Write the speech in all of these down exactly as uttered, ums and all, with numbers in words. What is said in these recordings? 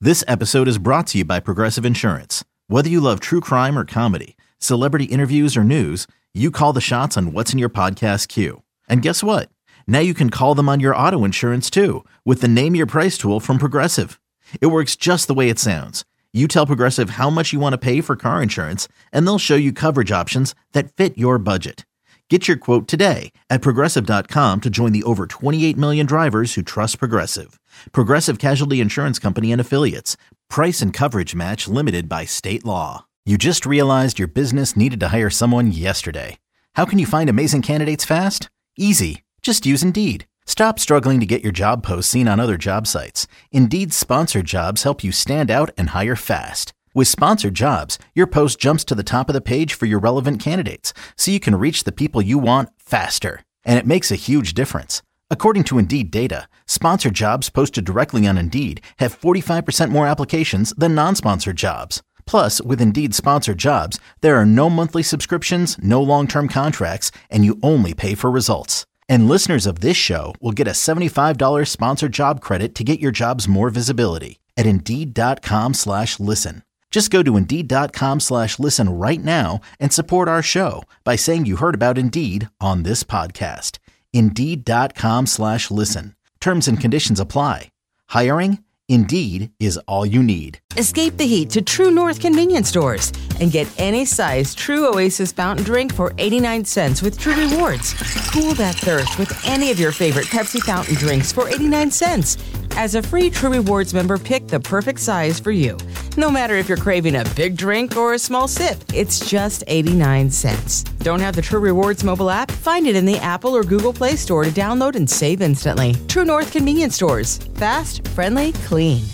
This episode is brought to you by Progressive Insurance. Whether you love true crime or comedy, celebrity interviews or news, you call the shots on what's in your podcast queue. And guess what? Now you can call them on your auto insurance too with the Name Your Price tool from Progressive. It works just the way it sounds. You tell Progressive how much you want to pay for car insurance, and they'll show you coverage options that fit your budget. Get your quote today at Progressive dot com to join the over twenty-eight million drivers who trust Progressive. Progressive Casualty Insurance Company and Affiliates. Price and coverage match limited by state law. You just realized your business needed to hire someone yesterday. How can you find amazing candidates fast? Easy. Just use Indeed. Stop struggling to get your job posts seen on other job sites. Indeed's sponsored jobs help you stand out and hire fast. With sponsored jobs, your post jumps to the top of the page for your relevant candidates, so you can reach the people you want faster. And it makes a huge difference. According to Indeed data, sponsored jobs posted directly on Indeed have forty-five percent more applications than non-sponsored jobs. Plus, with Indeed sponsored jobs, there are no monthly subscriptions, no long-term contracts, and you only pay for results. And listeners of this show will get a seventy-five dollars sponsored job credit to get your jobs more visibility at Indeed.com slash listen. Just go to Indeed.com slash listen right now and support our show by saying you heard about Indeed on this podcast. Indeed.com slash listen. Terms and conditions apply. Hiring? Indeed is all you need. Escape the heat to True North convenience stores and get any size True Oasis fountain drink for eighty-nine cents with True Rewards. Cool that thirst with any of your favorite Pepsi fountain drinks for eighty-nine cents. As a free True Rewards member, pick the perfect size for you. No matter if you're craving a big drink or a small sip, it's just eighty-nine cents. Don't have the True Rewards mobile app? Find it in the Apple or Google Play Store to download and save instantly. True North convenience stores. Fast, friendly, clean.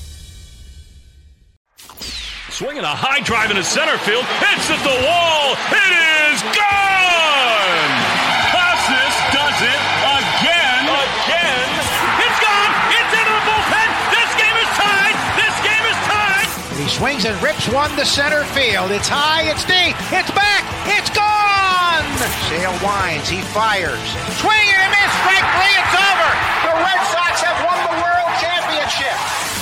Swinging a high drive into center field. Hits at the wall. It is gone! Casas does it again. Again. It's gone. It's into the bullpen. This game is tied. This game is tied. He swings and rips one to center field. It's high. It's deep. It's back. It's gone! Sale winds. He fires. Swing and a miss. Strike three. It's over. The Red Sox have won the World Championship.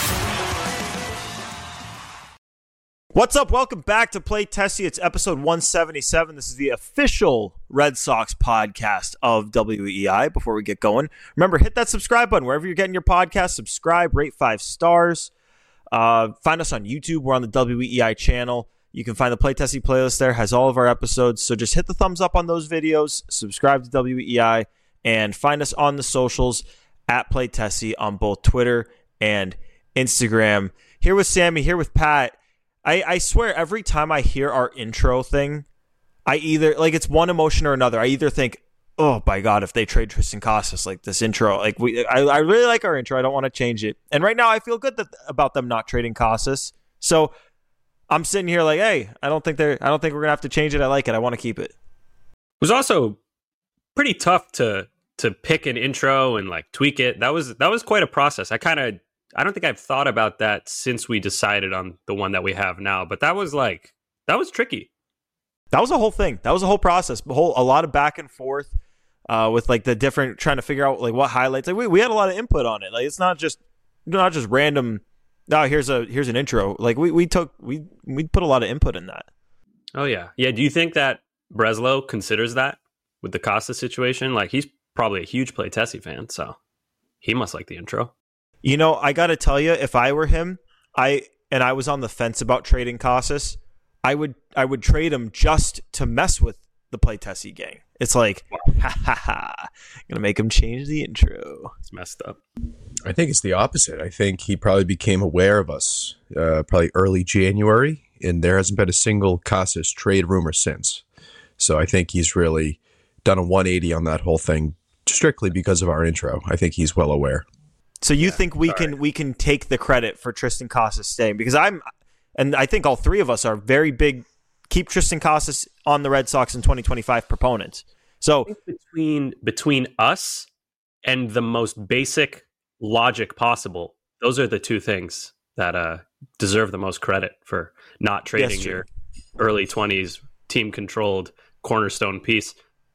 What's up? Welcome back to Play Tessie. It's episode one seventy-seven. This is the official Red Sox podcast of W E I. Before we get going, remember, hit that subscribe button wherever you're getting your podcast. Subscribe, rate five stars. Uh, find us on YouTube. We're on the W E I channel. You can find the Play Tessie playlist there. Has all of our episodes. So just hit the thumbs up on those videos. Subscribe to W E I and find us on the socials at Play Tessie on both Twitter and Instagram. Here with Sammy. Here with Pat. I, I swear every time I hear our intro thing, I either, like, it's one emotion or another. I either think, oh my God, if they trade Triston Casas, like this intro, like we, I, I really like our intro. I don't want to change it. And right now I feel good that, about them not trading Casas. So I'm sitting here like, hey, I don't think they're, I don't think we're going to have to change it. I like it. I want to keep it. It was also pretty tough to, to pick an intro and like tweak it. That was, that was quite a process. I kind of, I don't think I've thought about that since we decided on the one that we have now, but that was like, that was tricky. That was a whole thing. That was a whole process, a whole, a lot of back and forth uh, with like the different, trying to figure out like what highlights. Like we, we had a lot of input on it. Like it's not just, not just random. No, here's a, here's an intro. Like we, we took, we, we put a lot of input in that. Oh yeah. Yeah. Do you think that Breslow considers that with the Costa situation? Like he's probably a huge Play Tessie fan, so he must like the intro. You know, I got to tell you, if I were him, I and I was on the fence about trading Casas, I would I would trade him just to mess with the Play Tessie gang. It's like, ha ha ha, gonna make him change the intro. It's messed up. I think it's the opposite. I think he probably became aware of us uh, probably early January, and there hasn't been a single Casas trade rumor since. So I think he's really done a one eighty on that whole thing, strictly because of our intro. I think he's well aware. So you yeah, think we sorry. can we can take the credit for Triston Casas staying? Because I'm, and I think all three of us are very big, keep Triston Casas on the Red Sox in twenty twenty-five proponents. So I think between between us and the most basic logic possible, those are the two things that uh, deserve the most credit for not trading yes, your early twenties team controlled cornerstone piece.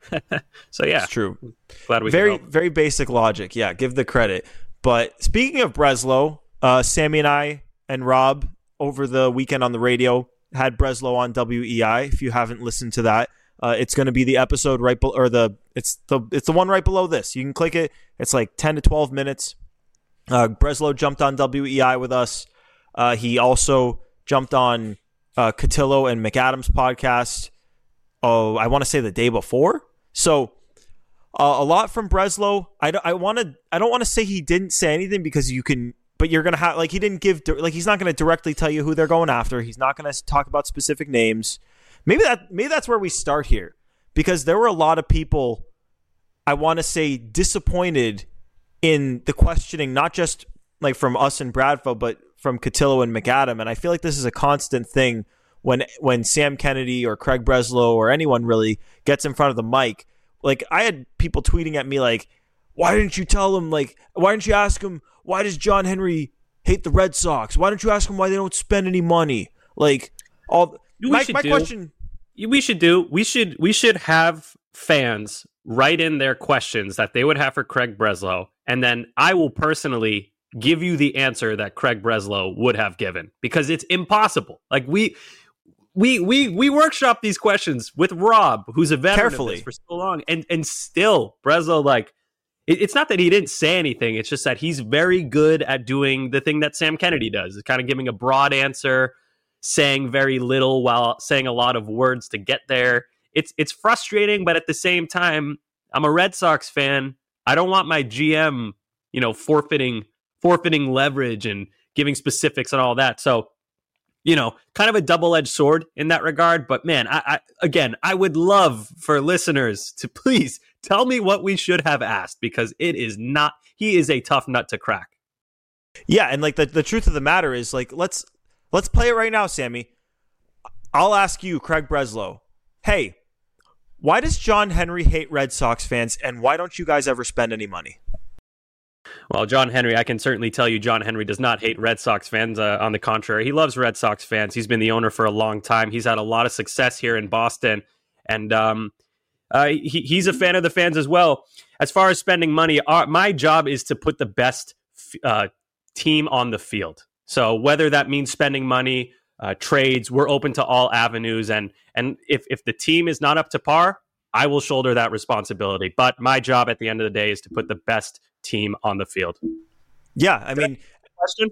So yeah, it's true. Glad we very can help. very basic logic. Yeah, give the credit. But speaking of Breslow, uh, Sammy and I and Rob over the weekend on the radio had Breslow on W E I. If you haven't listened to that, uh, it's going to be the episode right below, or the it's the it's the one right below this. You can click it. It's like ten to twelve minutes. Uh, Breslow jumped on W E I with us. Uh, he also jumped on uh, Cotillo and McAdams' podcast. Oh, I want to say the day before. So uh, a lot from Breslow. I don't, I want to. I don't want to say he didn't say anything because you can. But you're gonna have like he didn't give like he's not gonna directly tell you who they're going after. He's not gonna talk about specific names. Maybe that maybe that's where we start here, because there were a lot of people, I want to say, disappointed in the questioning, not just like from us and Bradfo, but from Cotillo and McAdam. And I feel like this is a constant thing when when Sam Kennedy or Craig Breslow or anyone really gets in front of the mic. Like I had people tweeting at me like, "Why didn't you tell him? Like, why didn't you ask him? Why does John Henry hate the Red Sox? Why don't you ask him why they don't spend any money?" Like all we my, should my do, question. We should do. We should. We should have fans write in their questions that they would have for Craig Breslow, and then I will personally give you the answer that Craig Breslow would have given, because it's impossible. Like we. We we we workshop these questions with Rob, who's a veteran Carefully. of this for so long, and and still Breslow, like it, it's not that he didn't say anything. It's just that he's very good at doing the thing that Sam Kennedy does, is kind of giving a broad answer, saying very little while saying a lot of words to get there. It's it's frustrating, but at the same time, I'm a Red Sox fan. I don't want my G M, you know, forfeiting forfeiting leverage and giving specifics and all that. So, you know, kind of a double-edged sword in that regard. But man, I, I again, I would love for listeners to please tell me what we should have asked, because it is not, he is a tough nut to crack. Yeah, and like the, the truth of the matter is, like, let's let's play it right now, Sammy. I'll ask you, Craig Breslow. Hey, why does John Henry hate Red Sox fans, and why don't you guys ever spend any money? Well, John Henry, I can certainly tell you John Henry does not hate Red Sox fans. Uh, on the contrary, he loves Red Sox fans. He's been the owner for a long time. He's had a lot of success here in Boston, and um, uh, he, he's a fan of the fans as well. As far as spending money, our, my job is to put the best uh, team on the field. So whether that means spending money, uh, trades, we're open to all avenues. And and if, if the team is not up to par, I will shoulder that responsibility. But my job at the end of the day is to put the best team on the field. Yeah, I mean, question.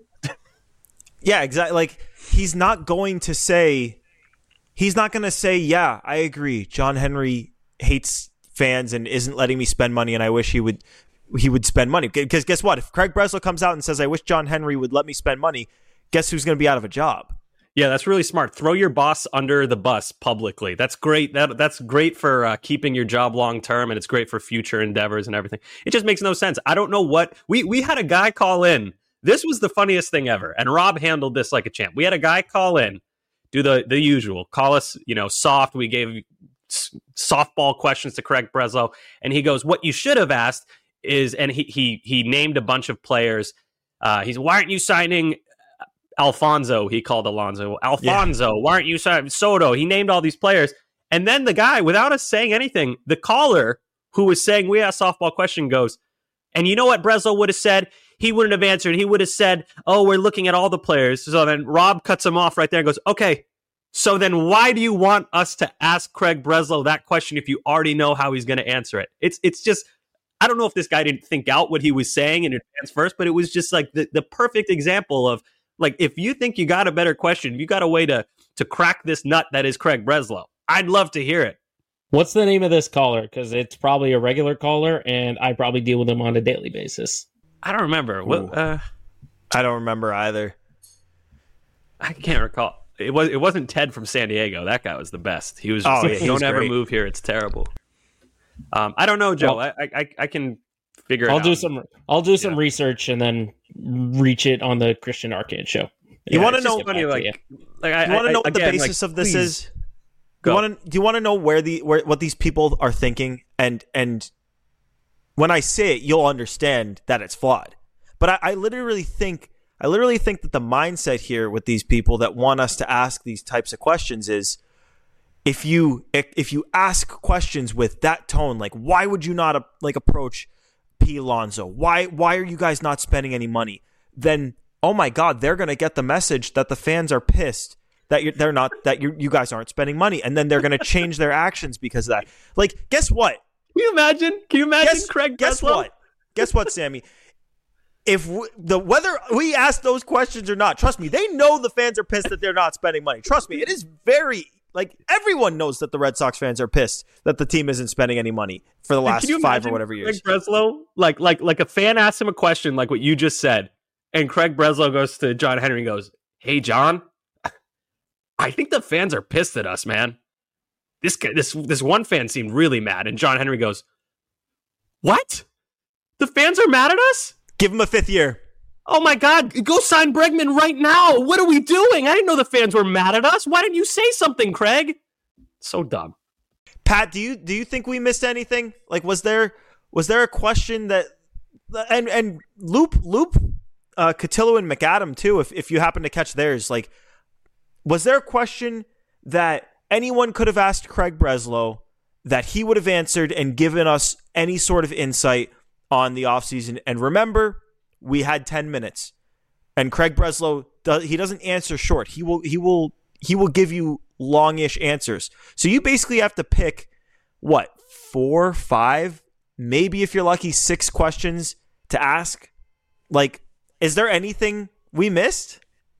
Yeah, exactly. Like, he's not going to say, he's not going to say, yeah, I agree. John Henry hates fans and isn't letting me spend money, and I wish he would he would spend money. Because guess what? If Craig Breslow comes out and says, I wish John Henry would let me spend money, guess who's going to be out of a job? Yeah, that's really smart. Throw your boss under the bus publicly. That's great. That that's great for uh, keeping your job long term, and it's great for future endeavors and everything. It just makes no sense. I don't know what we we had a guy call in. This was the funniest thing ever, and Rob handled this like a champ. We had a guy call in, do the the usual, call us, you know, soft. We gave s- softball questions to Craig Breslow, and he goes, "What you should have asked is," and he he he named a bunch of players. Uh, he's, "Why aren't you signing Alfonso?" He called Alonso. Alfonso, yeah. Why aren't you signing Soto? He named all these players. And then the guy, without us saying anything, the caller who was saying, we asked softball question, goes, and you know what Breslow would have said? He wouldn't have answered. He would have said, oh, we're looking at all the players. So then Rob cuts him off right there and goes, okay, so then why do you want us to ask Craig Breslow that question if you already know how he's going to answer it? It's it's just, I don't know if this guy didn't think out what he was saying in advance first, but it was just like the, the perfect example of, like, if you think you got a better question, you got a way to to crack this nut that is Craig Breslow, I'd love to hear it. What's the name of this caller? Because it's probably a regular caller, and I probably deal with him on a daily basis. I don't remember. What? Uh, I don't remember either. I can't recall. It was. It wasn't Ted from San Diego. That guy was the best. He was. Just, oh, yeah, he don't was ever great. move here. It's terrible. Um, I don't know, Joe. Well, I, I I can figure it I'll out. do some. I'll do some Yeah. research and then reach it on the Christian Arcade show. You Yeah, want to just know? get Funny, back to like, you. like I, You want to I- know what again, the basis like, of this please, is? Do go. you want to? Do you want to know where the where what these people are thinking? And and when I say it, you'll understand that it's flawed. But I, I literally think I literally think that the mindset here with these people that want us to ask these types of questions is, if you if you ask questions with that tone, like, why would you not like approach P. Alonso? Why why are you guys not spending any money? Then oh my God, they're going to get the message that the fans are pissed that you're, they're not, that you you guys aren't spending money, and then they're going to change their actions because of that. Like, guess what? Can you imagine? Can you imagine guess, Craig Breslow? Guess what? Guess what, Sammy? If we, the whether we ask those questions or not, trust me, they know the fans are pissed that they're not spending money. Trust me, it is very like everyone knows that the Red Sox fans are pissed that the team isn't spending any money for the last five or whatever years. Craig Breslow, like like like a fan asks him a question like what you just said, and Craig Breslow goes to John Henry and goes, "Hey, John, I think the fans are pissed at us, man. This guy, this this one fan seemed really mad." And John Henry goes, "What? The fans are mad at us? Give him a fifth year. Oh my God, go sign Bregman right now. What are we doing? I didn't know the fans were mad at us. Why didn't you say something, Craig?" So dumb. Pat, do you do you think we missed anything? Like, was there was there a question that and and loop loop uh, Cotillo and McAdam too? If if you happen to catch theirs, like, was there a question that anyone could have asked Craig Breslow that he would have answered and given us any sort of insight on the offseason? And remember, we had ten minutes, and Craig Breslow does, he doesn't answer short. He will he will he will give you longish answers. So you basically have to pick what, four, five, maybe if you're lucky, six questions to ask. Like, is there anything we missed?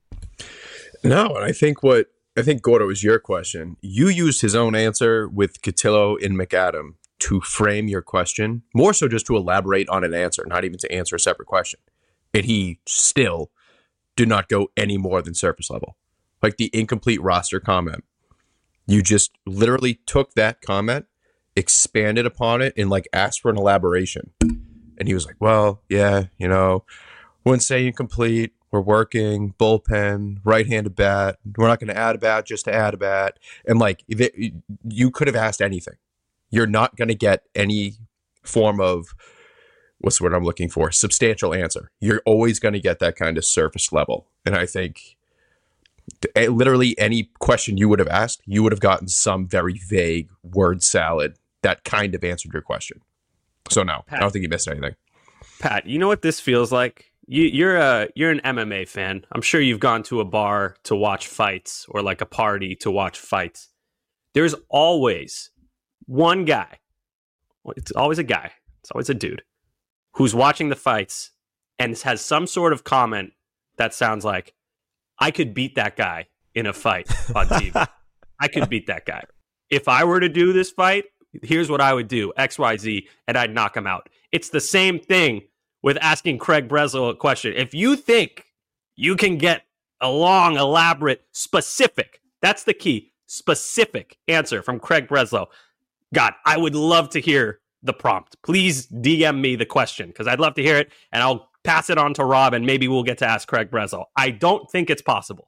No, and I think what I think Gordo was your question. You used his own answer with Cotillo and McAdam to frame your question, more so just to elaborate on an answer, not even to answer a separate question. And he still did not go any more than surface level. Like the incomplete roster comment. You just literally took that comment, expanded upon it, and like asked for an elaboration. And he was like, well, yeah, you know, wouldn't say incomplete. We're working, bullpen, right-handed bat. We're not going to add a bat just to add a bat. And like, you could have asked anything. You're not going to get any form of, what's the word I'm looking for? Substantial answer. You're always going to get that kind of surface level. And I think literally any question you would have asked, you would have gotten some very vague word salad that kind of answered your question. So no, Pat, I don't think you missed anything. Pat, you know what this feels like? You, you're a you're an M M A fan. I'm sure you've gone to a bar to watch fights or like a party to watch fights. There's always one guy. It's always a guy. It's always a dude who's watching the fights and has some sort of comment that sounds like, I could beat that guy in a fight on T V. I could beat that guy. If I were to do this fight, here's what I would do, X, Y, Z, and I'd knock him out. It's the same thing with asking Craig Breslow a question. If you think you can get a long, elaborate, specific, that's the key, specific answer from Craig Breslow, God, I would love to hear the prompt. Please D M me the question because I'd love to hear it, and I'll pass it on to Rob, and maybe we'll get to ask Craig Breslow. I don't think it's possible.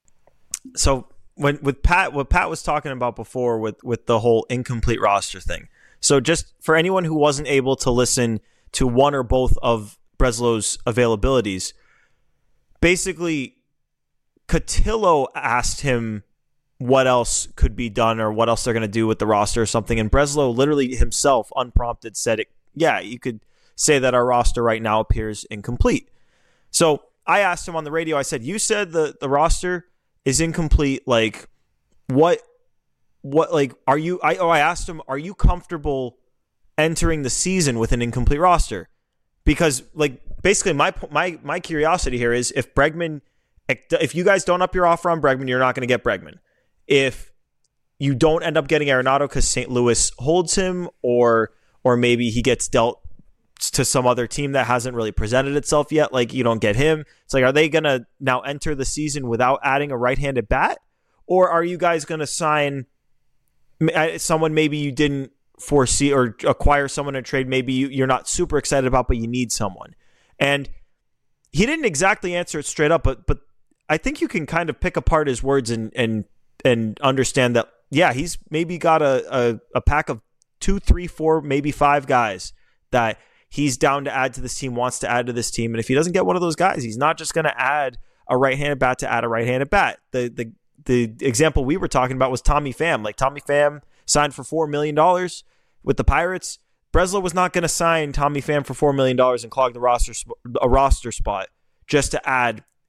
So when with Pat, what Pat was talking about before with, with the whole incomplete roster thing. So just for anyone who wasn't able to listen to one or both of Breslow's availabilities, basically Cotillo asked him what else could be done or what else they're going to do with the roster or something. And Breslow literally himself, unprompted, said, it, yeah, you could say that our roster right now appears incomplete. So I asked him on the radio, I said, you said the, the roster is incomplete. Like, what, what, like, are you, I, oh, I asked him, are you comfortable entering the season with an incomplete roster? Because, like, basically my, my, my curiosity here is if Bregman, if you guys don't up your offer on Bregman, you're not going to get Bregman. If you don't end up getting Arenado because Saint Louis holds him, or, or maybe he gets dealt to some other team that hasn't really presented itself yet, like you don't get him. It's like, are they going to now enter the season without adding a right-handed bat? Or are you guys going to sign someone maybe you didn't foresee, or acquire someone in trade maybe you, you're not super excited about, but you need someone? And he didn't exactly answer it straight up, but but I think you can kind of pick apart his words and and and understand that, yeah, he's maybe got a, a, a pack of two, three, four, maybe five guys that he's down to add to this team, wants to add to this team. And if he doesn't get one of those guys, he's not just going to add a right-handed bat to add a right-handed bat. The the the example we were talking about was Tommy Pham. Like, Tommy Pham signed for four million dollars with the Pirates. Breslow was not going to sign Tommy Pham for four million dollars and clog the roster a roster spot just to add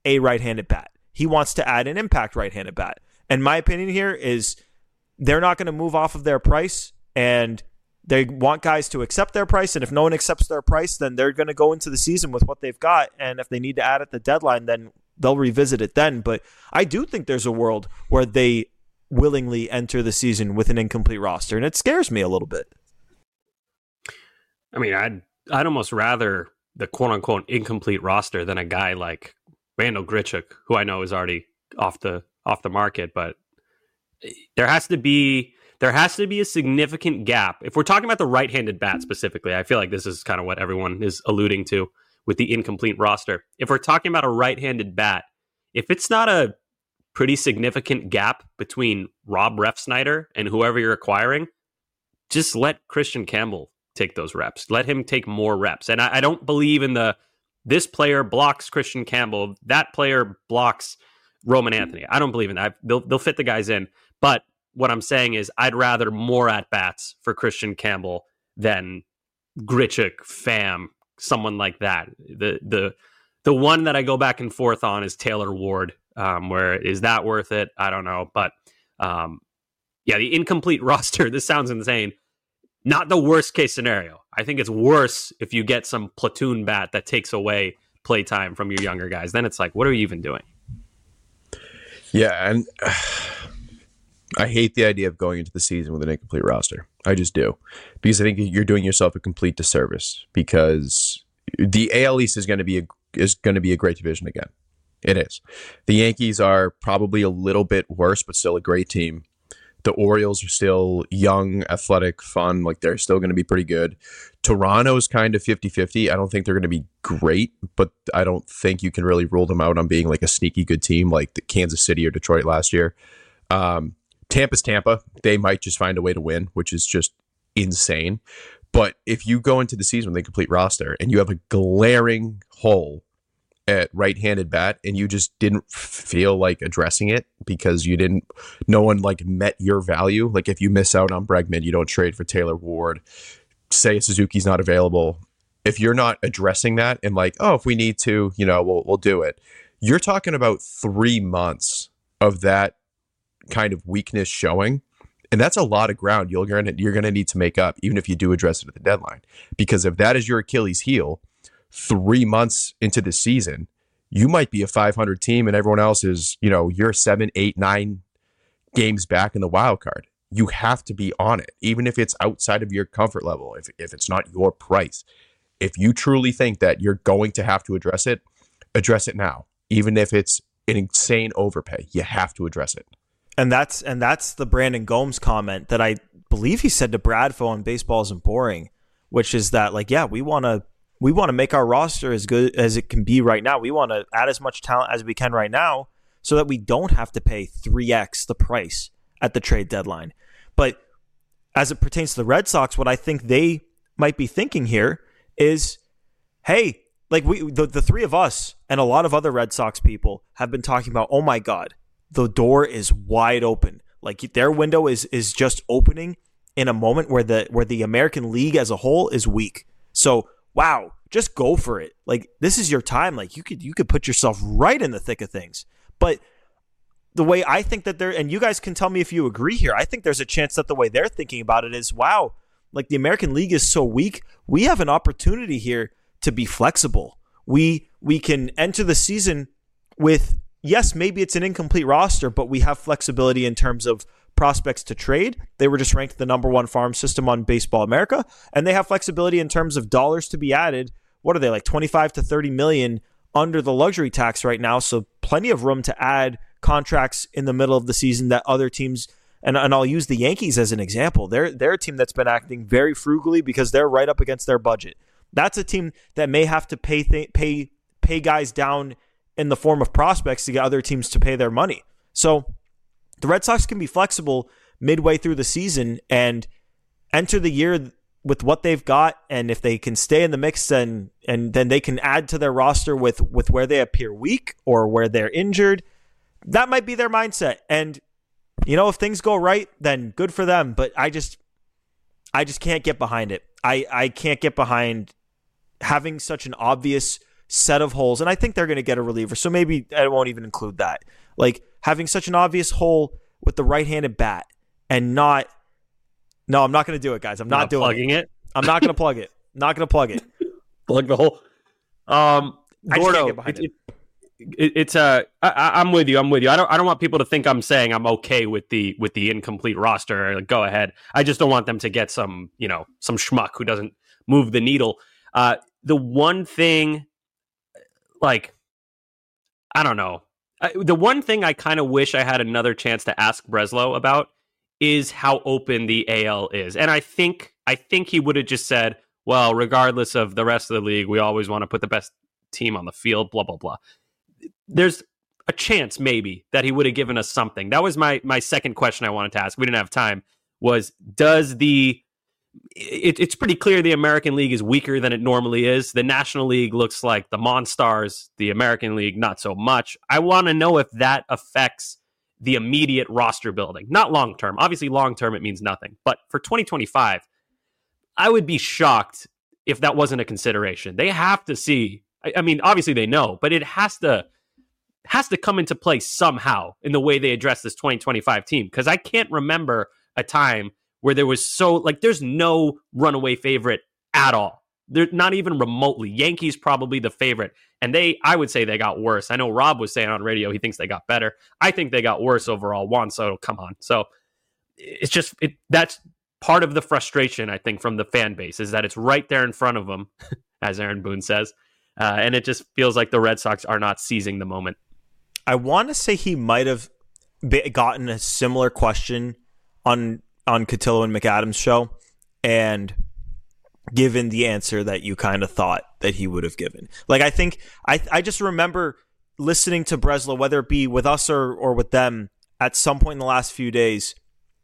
a right-handed bat. He wants to add an impact right-handed bat. And my opinion here is they're not going to move off of their price, and they want guys to accept their price. And if no one accepts their price, then they're going to go into the season with what they've got. And if they need to add at the deadline, then they'll revisit it then. But I do think there's a world where they willingly enter the season with an incomplete roster, and it scares me a little bit. I mean, I'd I'd almost rather the quote-unquote incomplete roster than a guy like Randal Grichuk, who I know is already off the off the market. But there has to be there has to be a significant gap. If we're talking about the right-handed bat specifically, I feel like this is kind of what everyone is alluding to with the incomplete roster. If we're talking about a right-handed bat, if it's not a pretty significant gap between Rob Refsnyder and whoever you're acquiring, just let Christian Campbell take those reps. Let him take more reps. And I, I don't believe in the, this player blocks Christian Campbell, that player blocks Roman Anthony. I don't believe in that. They'll, they'll fit the guys in. But what I'm saying is I'd rather more at-bats for Christian Campbell than Grichuk, Pham, someone like that. The the the one that I go back and forth on is Taylor Ward. Um, where is that worth it? I don't know. But um, yeah, the incomplete roster, this sounds insane. Not the worst case scenario. I think it's worse if you get some platoon bat that takes away play time from your younger guys. Then it's like, what are you even doing? Yeah, and uh, I hate the idea of going into the season with an incomplete roster. I just do. Because I think you're doing yourself a complete disservice, because the A L East is going to be a, is going to be a great division again. It is. The Yankees are probably a little bit worse, but still a great team. The Orioles are still young, athletic, fun. Like, they're still going to be pretty good. Toronto's kind of fifty-fifty. I don't think they're going to be great, but I don't think you can really rule them out on being like a sneaky good team like the Kansas City or Detroit last year. Um, Tampa's Tampa. They might just find a way to win, which is just insane. But if you go into the season with a complete roster and you have a glaring hole at right-handed bat and you just didn't feel like addressing it because you didn't, no one like met your value. Like, if you miss out on Bregman, you don't trade for Taylor Ward, say Suzuki's not available. If you're not addressing that and like, oh, if we need to, you know, we'll, we'll do it. You're talking about three months of that kind of weakness showing. And that's a lot of ground you're going to, you're going to need to make up, even if you do address it at the deadline. Because if that is your Achilles heel, three months into the season, you might be a five hundred team and everyone else is, you know, you're seven, eight, nine games back in the wild card. You have to be on it, even if it's outside of your comfort level, if, if it's not your price. If you truly think that you're going to have to address it, address it now. Even if it's an insane overpay, you have to address it. And that's and that's the Brandon Gomes comment that I believe he said to Bradfo on Baseball Isn't Boring, which is that, like, yeah, we want to we want to make our roster as good as it can be right now. We want to add as much talent as we can right now so that we don't have to pay three x the price at the trade deadline. But as it pertains to the Red Sox, what I think they might be thinking here is, hey, like we the, the three of us and a lot of other Red Sox people have been talking about, oh my God, the door is wide open. Like, their window is is just opening in a moment where the where the American League as a whole is weak. So, wow, just go for it. Like, this is your time. Like, you could you could put yourself right in the thick of things. But the way I think that they're, and you guys can tell me if you agree here, I think there's a chance that the way they're thinking about it is, wow, like, the American League is so weak. We have an opportunity here to be flexible. We we can enter the season with, yes, maybe it's an incomplete roster, but we have flexibility in terms of prospects to trade. They were just ranked the number one farm system on Baseball America, and they have flexibility in terms of dollars to be added. What are they, like twenty-five to thirty million under the luxury tax right now? So plenty of room to add contracts in the middle of the season that other teams, and, and I'll use the Yankees as an example. They're, they're a team that's been acting very frugally because they're right up against their budget. That's a team that may have to pay th- pay pay guys down in the form of prospects to get other teams to pay their money. So the Red Sox can be flexible midway through the season and enter the year with what they've got. And if they can stay in the mix, then and then they can add to their roster with, with where they appear weak or where they're injured. That might be their mindset. And, you know, if things go right, then good for them. But I just I just can't get behind it. I, I can't get behind having such an obvious set of holes, and I think they're going to get a reliever, so maybe I won't even include that. Like having such an obvious hole with the right-handed bat and not. No, I'm not going to do it, guys. I'm not, not doing plugging it. it. I'm not going to plug it. Not going to plug it. Plug the hole. Um, I just Gordo, can't get behind it, it. It, it's uh, I, I'm with you. I'm with you. I don't. I don't want people to think I'm saying I'm okay with the with the incomplete roster. Like, go ahead. I just don't want them to get some you know some schmuck who doesn't move the needle. Uh, the one thing, like, I don't know. I, the one thing I kind of wish I had another chance to ask Breslow about is how open the A L is, and I think I think he would have just said, "Well, regardless of the rest of the league, we always want to put the best team on the field." Blah blah blah. There's a chance maybe that he would have given us something. That was my my second question I wanted to ask. We didn't have time. Was does the it, it's pretty clear the American League is weaker than it normally is. The National League looks like the Monstars. The American League not so much. I want to know if that affects the immediate roster building, not long term. Obviously, long term it means nothing. But for twenty twenty-five, I would be shocked if that wasn't a consideration. They have to see. I, I mean, obviously they know, but it has to. has to come into play somehow in the way they address this twenty twenty-five team. Because I can't remember a time where there was so, like, there's no runaway favorite at all. They're not even remotely. Yankees probably the favorite. And they, I would say they got worse. I know Rob was saying on radio he thinks they got better. I think they got worse overall. Juan Soto, come on. So it's just, it that's part of the frustration, I think, from the fan base, is that it's right there in front of them, as Aaron Boone says. Uh, and it just feels like the Red Sox are not seizing the moment. I want to say he might have be- gotten a similar question on on Cotillo and McAdams' show, and given the answer that you kind of thought that he would have given. Like, I think I I just remember listening to Breslow, whether it be with us or or with them, at some point in the last few days,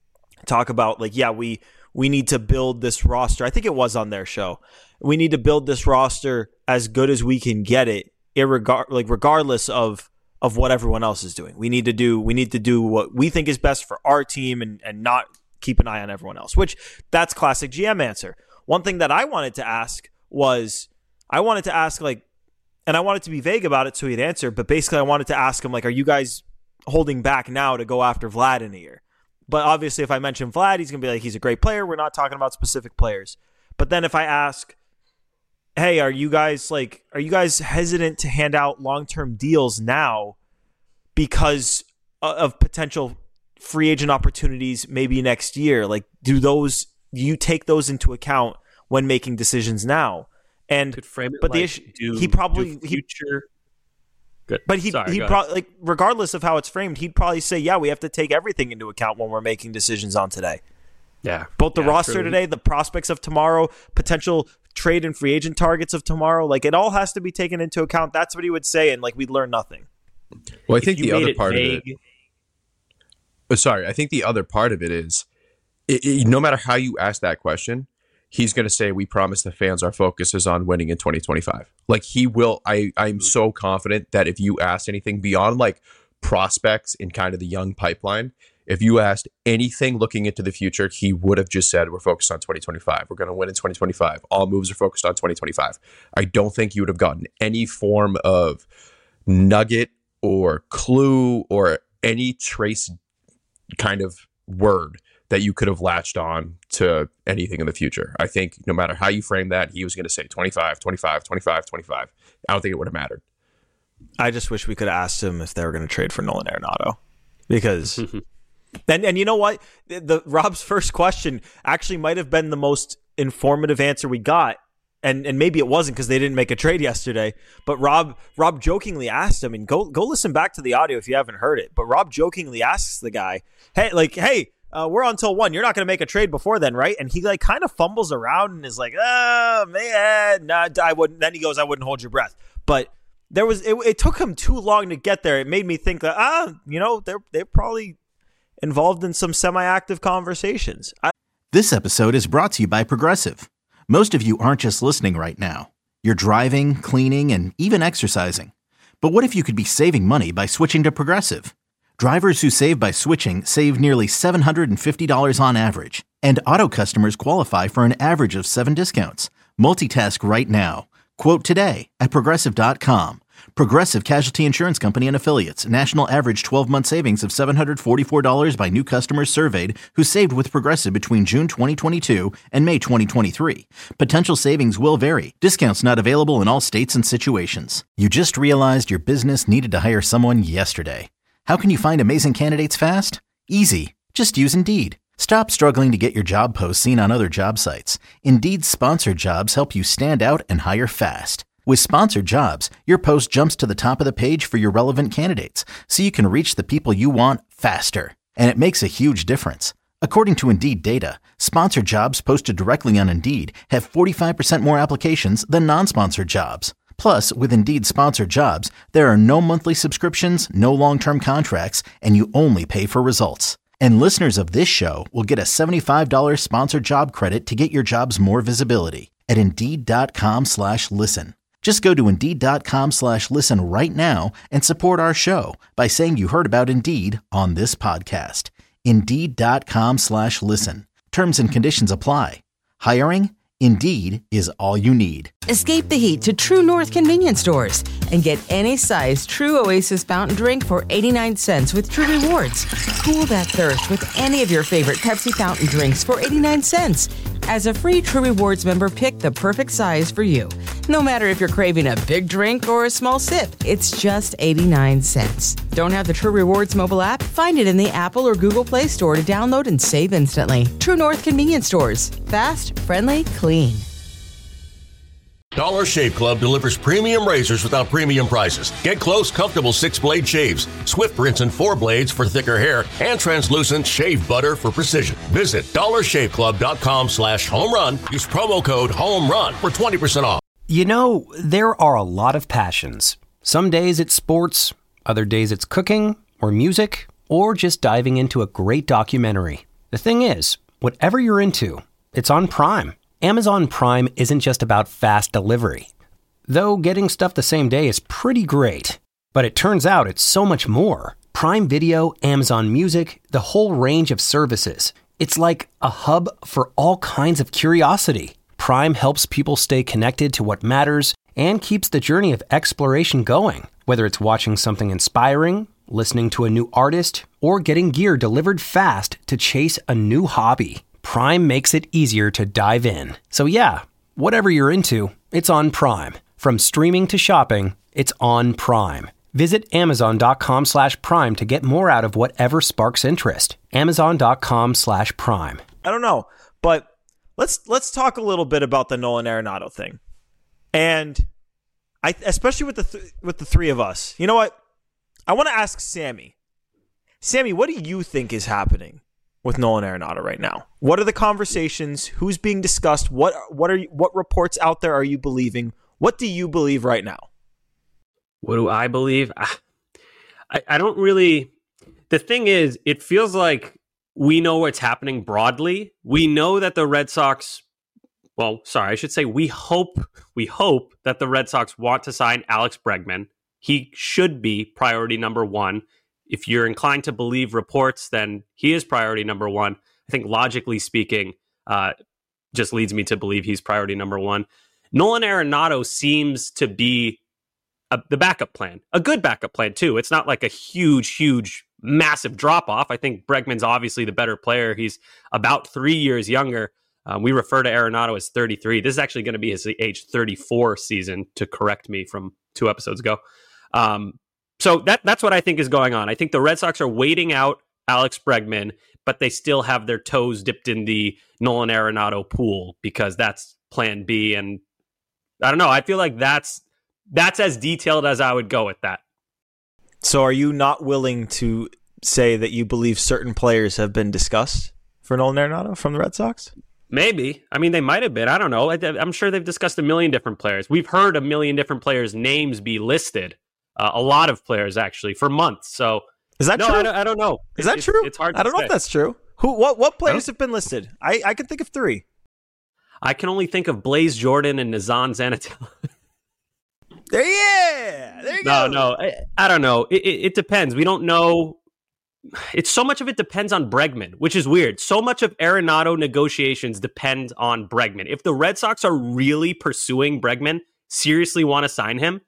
talk about like, yeah, we we need to build this roster. I think it was on their show. We need to build this roster as good as we can get it, irregard like regardless of. of what everyone else is doing. We need to do we need to do what we think is best for our team and, and not keep an eye on everyone else, which that's classic G M answer. One thing that I wanted to ask was I wanted to ask like, and I wanted to be vague about it so he'd answer, but basically I wanted to ask him like, are you guys holding back now to go after Vlad in a year? But obviously if I mention Vlad, he's going to be like, he's a great player. We're not talking about specific players. But then if I ask, hey, are you guys like, are you guys hesitant to hand out long-term deals now because of potential free agent opportunities maybe next year? Like, do those, do you take those into account when making decisions now? And could frame it but like, the issue, do, he probably do future. He, but he Sorry, he probably like regardless of how it's framed, he'd probably say, yeah, we have to take everything into account when we're making decisions on today. Yeah, both the yeah, roster true. today, the prospects of tomorrow, potential trade and free agent targets of tomorrow. Like, it all has to be taken into account. That's what he would say, and like we'd learn nothing. Well, I think If you the made other it part vague, of it. Oh, sorry, I think the other part of it is, it, it, no matter how you ask that question, he's going to say, "We promise the fans our focus is on winning in twenty twenty-five." Like, he will. I I'm so confident that if you asked anything beyond like prospects in kind of the young pipeline, if you asked anything looking into the future, he would have just said, "We're focused on twenty twenty-five. We're going to win in twenty twenty-five. All moves are focused on twenty twenty-five." I don't think you would have gotten any form of nugget or clue or any trace kind of word that you could have latched on to anything in the future. I think no matter how you frame that, he was going to say twenty-five, twenty-five, twenty-five, twenty-five. I don't think it would have mattered. I just wish we could have asked him if they were going to trade for Nolan Arenado, because and and you know what, the, the Rob's first question actually might have been the most informative answer we got, and and maybe it wasn't because they didn't make a trade yesterday. But Rob Rob jokingly asked him, and go go listen back to the audio if you haven't heard it. But Rob jokingly asks the guy, "Hey, like, hey." Uh, we're on till one. You're not going to make a trade before then, right? And he like kind of fumbles around and is like, "Oh man, nah, I wouldn't." Then he goes, "I wouldn't hold your breath." But there was it, it took him too long to get there. It made me think that ah, you know, they're they're probably involved in some semi-active conversations. I- This episode is brought to you by Progressive. Most of you aren't just listening right now. You're driving, cleaning, and even exercising. But what if you could be saving money by switching to Progressive? Drivers who save by switching save nearly seven hundred fifty dollars on average, and auto customers qualify for an average of seven discounts. Multitask right now. Quote today at Progressive dot com. Progressive Casualty Insurance Company and Affiliates. National average twelve-month savings of seven hundred forty-four dollars by new customers surveyed who saved with Progressive between June twenty twenty-two and May twenty twenty-three. Potential savings will vary. Discounts not available in all states and situations. You just realized your business needed to hire someone yesterday. How can you find amazing candidates fast? Easy. Just use Indeed. Stop struggling to get your job posts seen on other job sites. Indeed's sponsored jobs help you stand out and hire fast. With sponsored jobs, your post jumps to the top of the page for your relevant candidates, so you can reach the people you want faster. And it makes a huge difference. According to Indeed data, sponsored jobs posted directly on Indeed have forty-five percent more applications than non-sponsored jobs. Plus, with Indeed sponsored jobs, there are no monthly subscriptions, no long-term contracts, and you only pay for results. And listeners of this show will get a seventy-five dollars sponsored job credit to get your jobs more visibility at Indeed.com slash listen. Just go to Indeed.com slash listen right now and support our show by saying you heard about Indeed on this podcast. Indeed.com slash listen. Terms and conditions apply. Hiring? Indeed is all you need. Escape the heat to True North convenience stores and get any size True Oasis fountain drink for eighty-nine cents with True Rewards. Cool that thirst with any of your favorite Pepsi fountain drinks for eighty-nine cents. As a free True Rewards member, pick the perfect size for you. No matter if you're craving a big drink or a small sip, it's just eighty-nine cents. Don't have the True Rewards mobile app? Find it in the Apple or Google Play Store to download and save instantly. True North convenience stores. Fast, friendly, clean. Dollar Shave Club delivers premium razors without premium prices. Get close, comfortable six-blade shaves, swift rinse and four blades for thicker hair, and translucent shave butter for precision. Visit dollar shave club dot com slash home run. Use promo code HOMERUN for twenty percent off. You know, there are a lot of passions. Some days it's sports, other days it's cooking, or music, or just diving into a great documentary. The thing is, whatever you're into, it's on Prime. Amazon Prime isn't just about fast delivery. Though getting stuff the same day is pretty great. But it turns out it's so much more. Prime Video, Amazon Music, the whole range of services. It's like a hub for all kinds of curiosity. Prime helps people stay connected to what matters and keeps the journey of exploration going. Whether it's watching something inspiring, listening to a new artist, or getting gear delivered fast to chase a new hobby. Prime makes it easier to dive in. So yeah, whatever you're into, it's on Prime. From streaming to shopping, it's on Prime. Visit Amazon.com slash Prime to get more out of whatever sparks interest. Amazon.com slash Prime. I don't know, but let's let's talk a little bit about the Nolan Arenado thing. And I especially with the th- with the three of us. You know what? I want to ask Sammy. Sammy, what do you think is happening with Nolan Arenado right now? What are the conversations? Who's being discussed? What what are you, what reports out there are you believing? What do you believe right now? What do I believe? I, I don't really. The thing is, it feels like we know what's happening broadly. We know that the Red Sox, well, sorry, I should say we hope, we hope that the Red Sox want to sign Alex Bregman. He should be priority number one. If you're inclined to believe reports, then he is priority number one. I think logically speaking, uh, just leads me to believe he's priority number one. Nolan Arenado seems to be a, the backup plan, a good backup plan too. It's not like a huge, huge, massive drop off. I think Bregman's obviously the better player. He's about three years younger. Um, we refer to Arenado as thirty-three. This is actually going to be his age thirty-four season, to correct me from two episodes ago. Um, So that that's what I think is going on. I think the Red Sox are waiting out Alex Bregman, but they still have their toes dipped in the Nolan Arenado pool because that's plan B. And I don't know. I feel like that's that's as detailed as I would go with that. So are you not willing to say that you believe certain players have been discussed for Nolan Arenado from the Red Sox? Maybe. I mean, they might have been. I don't know. I, I'm sure they've discussed a million different players. We've heard a million different players' names be listed. Uh, a lot of players, actually, for months. So is that no, true? I don't, I don't know. Is that it's, true? It's hard. I don't to know say. if that's true. Who? What? What players have been listed? I, I can think of three. I can only think of Blaze Jordan and Nazan Zanatella. There, yeah. There you no, go. No, I, I don't know. It, it, it depends. We don't know. It's so much of it depends on Bregman, which is weird. So much of Arenado negotiations depend on Bregman. If the Red Sox are really pursuing Bregman, seriously want to sign him,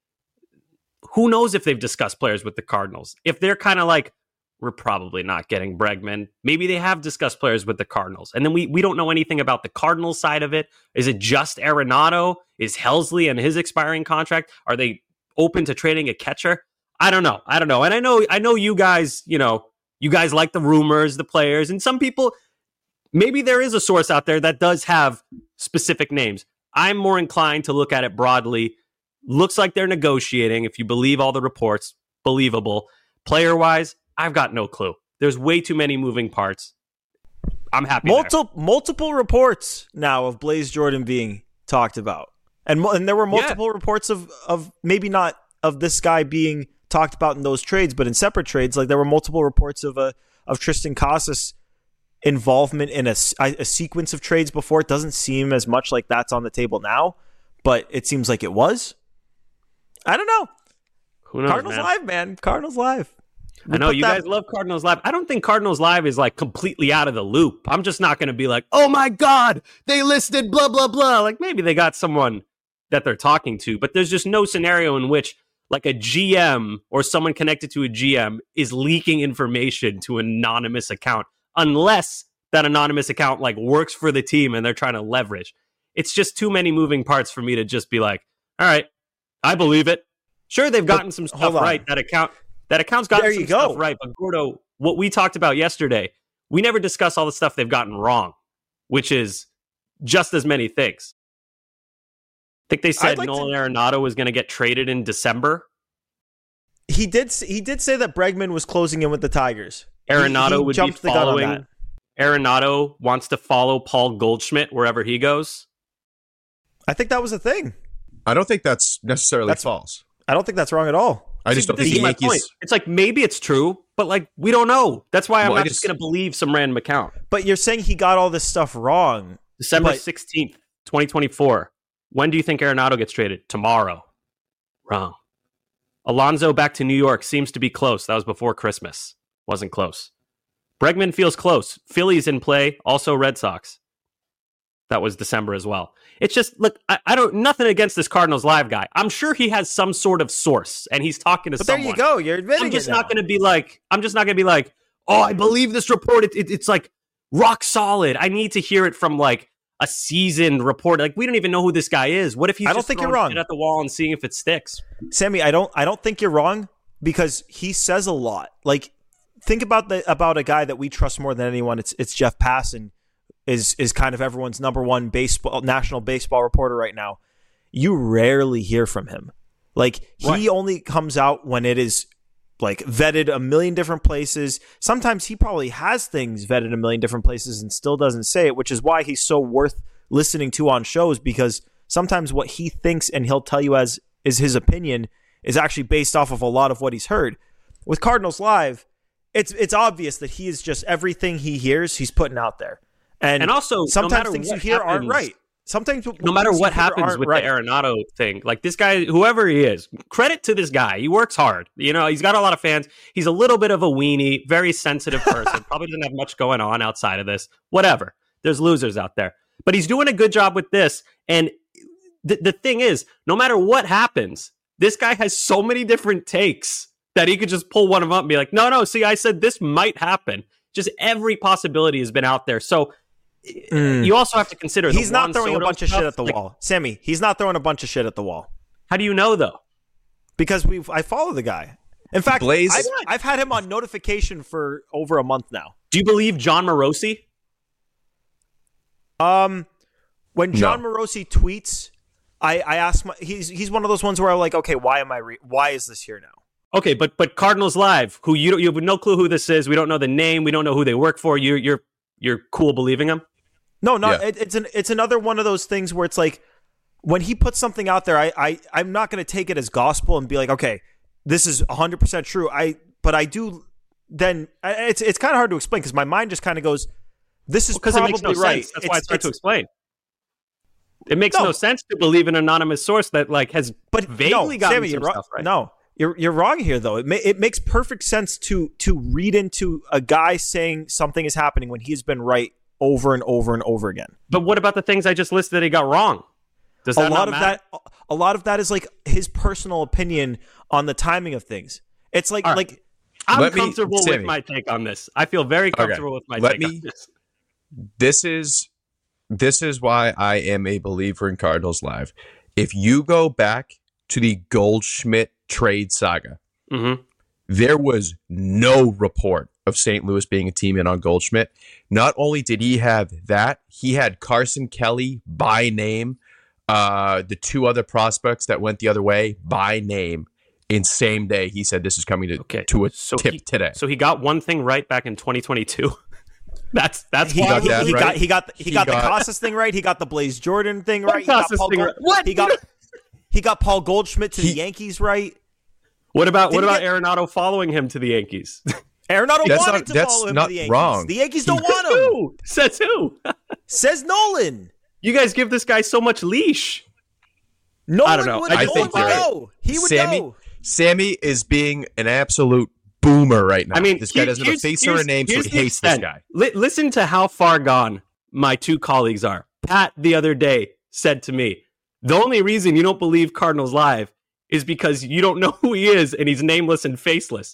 who knows if they've discussed players with the Cardinals? If they're kind of like, we're probably not getting Bregman, maybe they have discussed players with the Cardinals. And then we we don't know anything about the Cardinals side of it. Is it just Arenado? Is Helsley and his expiring contract? Are they open to trading a catcher? I don't know. I don't know. And I know I know you guys, you know, you guys like the rumors, the players, and some people, maybe there is a source out there that does have specific names. I'm more inclined to look at it broadly. Looks like they're negotiating, if you believe all the reports. Believable. Player-wise, I've got no clue. There's way too many moving parts. I'm happy Multiple there. Multiple reports now of Blaze Jordan being talked about. And and there were multiple yeah. reports of, of maybe not of this guy being talked about in those trades, but in separate trades. Like there were multiple reports of a, of Tristan Casas involvement in a, a sequence of trades before. It doesn't seem as much like that's on the table now, but it seems like it was. I don't know. Who knows, Cardinals man? Live, man. Cardinals Live. We I know you that... guys love Cardinals Live. I don't think Cardinals Live is like completely out of the loop. I'm just not going to be like, oh my God, they listed blah, blah, blah. Like maybe they got someone that they're talking to, but there's just no scenario in which like a G M or someone connected to a G M is leaking information to an anonymous account, unless that anonymous account like works for the team and they're trying to leverage. It's just too many moving parts for me to just be like, all right, I believe it. Sure, they've gotten but, some stuff right. That account, that account's gotten there some stuff right. But Gordo, what we talked about yesterday, we never discuss all the stuff they've gotten wrong, which is just as many things. I think they said like Nolan to... Arenado was going to get traded in December. He did. He did say that Bregman was closing in with the Tigers. Arenado he, he would be following. Arenado wants to follow Paul Goldschmidt wherever he goes. I think that was a thing. I don't think that's necessarily that's, false. I don't think that's wrong at all. I just See, don't think the Yankees... point. It's like maybe it's true, but like we don't know. That's why I'm well, not just, just going to believe some random account. But you're saying he got all this stuff wrong. December but... sixteenth, twenty twenty-four. When do you think Arenado gets traded? Tomorrow. Wrong. Alonso back to New York seems to be close. That was before Christmas. Wasn't close. Bregman feels close. Phillies in play. Also Red Sox. That was December as well. It's just, look, I, I don't, nothing against this Cardinals Live guy. I'm sure he has some sort of source and he's talking to but someone. There you go. You're admitting I'm just it not going to be like, I'm just not going to be like, oh, I believe this report. It, it, it's like rock solid. I need to hear it from like a seasoned reporter. Like we don't even know who this guy is. What if he's I don't just think throwing you're wrong. Shit at the wall and seeing if it sticks? Sammy, I don't I don't think you're wrong because he says a lot. Like think about the about a guy that we trust more than anyone. It's it's Jeff Passan is is kind of everyone's number one baseball national baseball reporter right now. You rarely hear from him. Like he right. only comes out when it is like vetted a million different places. Sometimes he probably has things vetted a million different places and still doesn't say it, which is why he's so worth listening to on shows, because sometimes what he thinks and he'll tell you as is his opinion is actually based off of a lot of what he's heard. With Cardinals Live, it's it's obvious that he is just everything he hears, he's putting out there. And, and also, sometimes no things you hear happens, aren't right. Sometimes no matter what happens with right. the Arenado thing, like this guy, whoever he is, credit to this guy. He works hard. You know, he's got a lot of fans. He's a little bit of a weenie, very sensitive person. Probably doesn't have much going on outside of this. Whatever. There's losers out there. But he's doing a good job with this. And th- the thing is, no matter what happens, this guy has so many different takes that he could just pull one of them up and be like, no, no, see, I said this might happen. Just every possibility has been out there. So mm. you also have to consider he's the not Juan throwing Soto a bunch stuff. of shit at the like, wall. Sammy, he's not throwing a bunch of shit at the wall. How do you know, though? Because we I follow the guy. In fact, Blaze, I've, I've had him on notification for over a month now. Do you believe John Morosi? Um, when John no. Morosi tweets, I, I ask my, he's he's one of those ones where I'm like, okay, why am I re- why is this here now? Okay, but but Cardinals Live, who you don't, you have no clue who this is. We don't know the name. We don't know who they work for. You you're you're cool believing him? No, no. Yeah. It, it's an it's another one of those things where it's like when he puts something out there, I I I'm not going to take it as gospel and be like, okay, this is one hundred percent true. I but I do then it's it's kind of hard to explain because my mind just kind of goes, this is well, probably it makes no right. Sense. That's it's, why it's hard to explain. It makes no. no sense to believe an anonymous source that like has but vaguely no, gotten Sammy, some you're stuff right. No. You're you're wrong here, though. It ma- it makes perfect sense to to read into a guy saying something is happening when he's been right over and over and over again. But what about the things I just listed that he got wrong? Does that a not lot of matter? that a lot of that is like his personal opinion on the timing of things. It's like All right. like I'm Let me- comfortable with Sammy. my take on this. I feel very comfortable with my Let take me- on this. This is this is why I am a believer in Cardinals Live. If you go back to the Goldschmidt trade saga, Mm-hmm. there was no report of Saint Louis being a team in on Goldschmidt. Not only did he have that, he had Carson Kelly by name, uh, the two other prospects that went the other way by name. In same day, he said this is coming to, Okay. to a So tip he, today. So he got one thing right back in twenty twenty-two. that's that's he why got he, that he right. got he got he, He got, got- the Casas thing right. He got the Blaze Jordan thing What right. He got Casas Paul thing Gold- right? What? He got he got Paul Goldschmidt to He- the Yankees right. What about what Didn't about he Arenado following him to the Yankees? Arenado That's wanted not- to that's follow him not to the Yankees. wrong. The Yankees don't want him. Who says who? Says Nolan. You guys give this guy so much leash. Nolan I don't know. would, I Nolan think would you're right. go. He would Sammy, go. Sammy is being an absolute boomer right now. I mean, this guy here- doesn't have a here's- face or a here's- name, so here's he the hates this extent. guy. Li- listen to how far gone my two colleagues are. Pat the other day said to me, "The only reason you don't believe Cardinals Live is because you don't know who he is and he's nameless and faceless."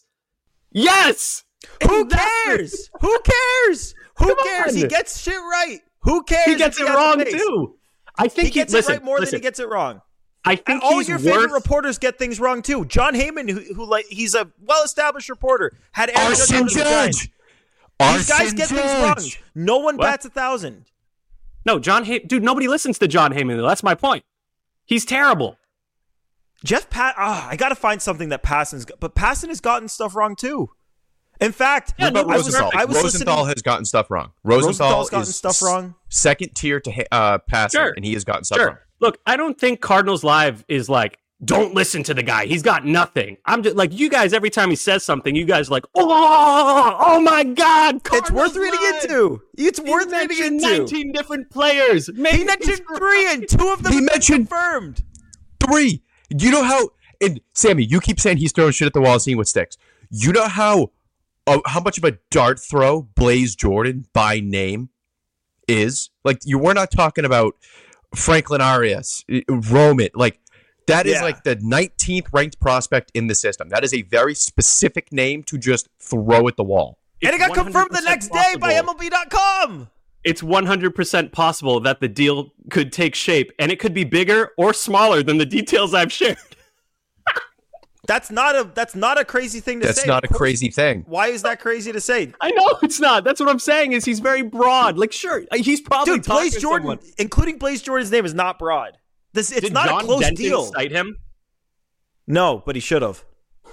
Yes. Who Exactly. cares? Who cares? Who Come cares? on. He gets shit right. Who cares? He if gets it has wrong a face? too. I think He gets listen, it right more listen, than he gets it wrong. I think And all he's your worth, favorite reporters get things wrong too. John Heyman, who, who like he's a well-established reporter, had Aaron Judge Arson under the gun. Judge. These guys Arson get things wrong. Judge. No one What? bats a thousand. No, John Hay- dude, nobody listens to John Heyman though. That's my point. He's terrible. Jeff Pat, ah, I got to find something that Passan's, got, but Passan has gotten stuff wroung too. In fact, Yeah, What about I was, Rosenthal? I was Rosenthal listening. has gotten stuff wrong. Rosenthal Rosenthal's gotten is stuff wrong. Second tier to ha- uh, passing, Sure. and he has gotten stuff Sure. wrong. Look, I don't think Cardinals Live is like, don't listen to the guy. He's got nothing. I'm just like, you guys, every time he says something, you guys are like, oh, oh my God. It's Cardinals worth reading Live. into. It's He worth reading mentioned into. nineteen different players. Maybe He mentioned three, and two of them He have been mentioned- confirmed. Three. You know how? And Sammy, you keep saying he's throwing shit at the wall, seeing what sticks. You know how? Uh, how much of a dart throw Blaze Jordan by name is? Like, you we're not talking about Franklin Arias, uh, Roman. Like, that is Yeah. like the nineteenth ranked prospect in the system. That is a very specific name to just throw at the wall. And it got confirmed the one hundred percent next day by M possible. L B dot com. It's one hundred percent possible that the deal could take shape, and it could be bigger or smaller than the details I've shared. That's not a that's not a crazy thing to That's say. not a Of course. crazy thing. Why is that crazy to say? I know it's not. That's what I'm saying. Is he's very broad. Like, sure, he's probably Dude, talking Blaze to Jordan, someone. including Blaze Jordan's name, is not broad. This it's Did not John a close Denton deal. cite him? No, but he should have.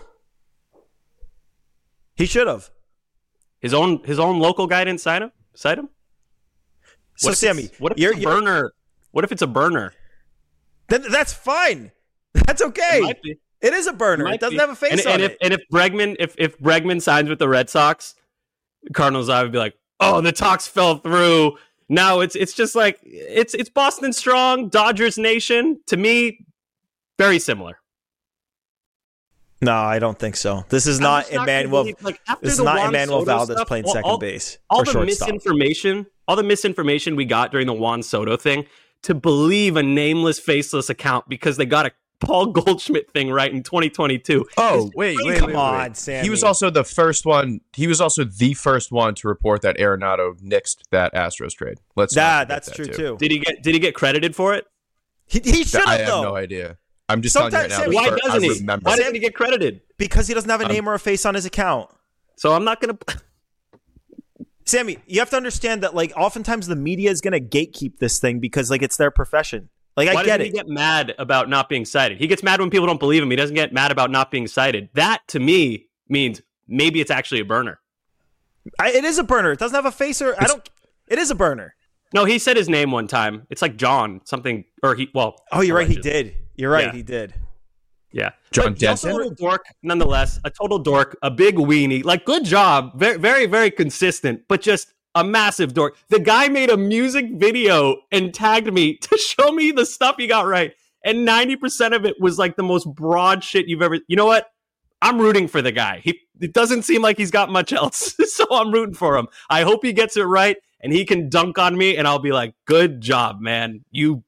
He should have. His own his own local guy didn't sign him. Cite him. So What if Sammy, it's, what if you're, it's a you're- burner? What if it's a burner? then that's fine. That's okay. It might be. It is a burner. It, Might doesn't be. have a face and, on and it. if and if Bregman if if Bregman signs with the Red Sox, Cardinals I would be like, oh, the talks fell through. Now it's it's just like it's it's Boston strong, Dodgers nation. To me, very similar. No, I don't think so. This is I'm not just not gonna Emmanuel. believe- like, after This is the not Juan Emmanuel Soto Valdez stuff, playing all- second all- base all or the shortstop. misinformation, all the misinformation we got during the Juan Soto thing, to believe a nameless, faceless account because they got a Paul Goldschmidt thing right in twenty twenty-two. Oh, It's wait, crazy. wait, Come wait, on, wait. Sammy. He was also the first one. He was also the first one to report that Arenado nixed that Astros trade. Let's. not Yeah, forget that's that, true too. too. Did he get Did he get credited for it? He, he should I have have though, no idea. I'm just Sometimes, telling Sammy, you right Why now. doesn't I he? remember. Why doesn't he get credited? because he doesn't have a Um, name or a face on his account. So I'm not gonna. Sammy, you have to understand that like oftentimes the media is going to gatekeep this thing because like it's their profession. Like I Why get doesn't it. he get mad about not being cited? He gets mad when people don't believe him. He doesn't get mad about not being cited. That to me means maybe it's actually a burner. I, it is a burner. It doesn't have a face or I don't. It is a burner. No, he said his name one time. It's like John something, or he. Well, Oh, you're right. He allegedly. did. You're right. Yeah. He did. Yeah, John But he's also a Denton? little dork, nonetheless. A total dork, a big weenie. Like, good job, very, very, very consistent, but just a massive dork. The guy made a music video and tagged me to show me the stuff he got right, and ninety percent of it was like the most broad shit you've ever. You know what? I'm rooting for the guy. He it doesn't seem like he's got much else, so I'm rooting for him. I hope he gets it right and he can dunk on me, and I'll be like, "Good job, man. You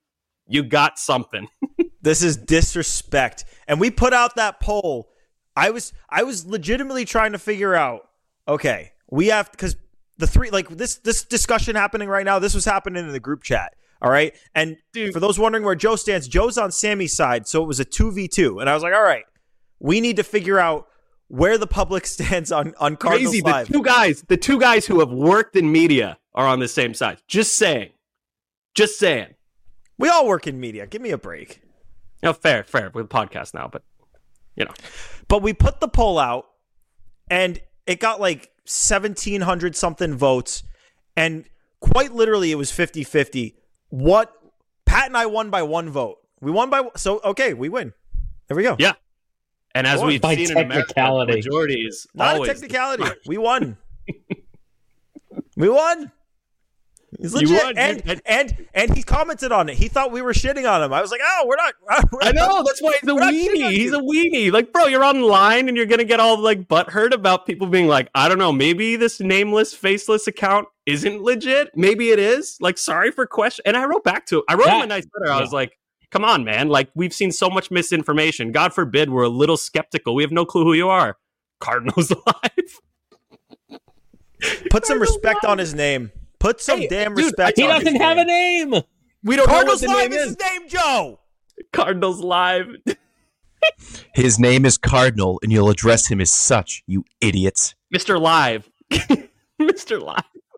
you got something. This is disrespect. And we put out that poll. I was I was legitimately trying to figure out, okay, we have, because the three, like this this discussion happening right now, this was happening in the group chat. All right. And Dude. for those wondering where Joe stands, Joe's on Sammy's side. So it was a two v two. And I was like, all right, we need to figure out where the public stands on, on Cardinals Crazy. Live. The two guys, the two guys who have worked in media are on the same side. Just saying. Just saying. We all work in media. Give me a break. No, fair, fair. We're a podcast now, but you know. But we put the poll out and it got like seventeen hundred something votes. And quite literally it was fifty-fifty. What Pat and I won by one vote. We won by so okay, we win. There we go. Yeah. And as we've by seen in America, the majority is not always a technicality. We won. we won. He's legit. You won. And, and and and he commented on it. He thought we were shitting on him. I was like, oh, we're not. We're I know. not, that's why he's a weenie. He's a weenie. Like, bro, you're online and you're gonna get all like butthurt about people being like, I don't know, maybe this nameless, faceless account isn't legit. Maybe it is. Like, sorry for question. And I wrote back to him. I wrote that, him a nice letter. I yeah. was like, come on, man. Like, we've seen so much misinformation. God forbid we're a little skeptical. We have no clue who you are. Cardinals Live. Put some respect on his name. Put some Hey, damn dude, respect He on his doesn't have name. a name. We don't Cardinals know what Live the is name his is. name, Joe. Cardinals Live. His name is Cardinal, and you'll address him as such, you idiots. Mister Live. Mister Live.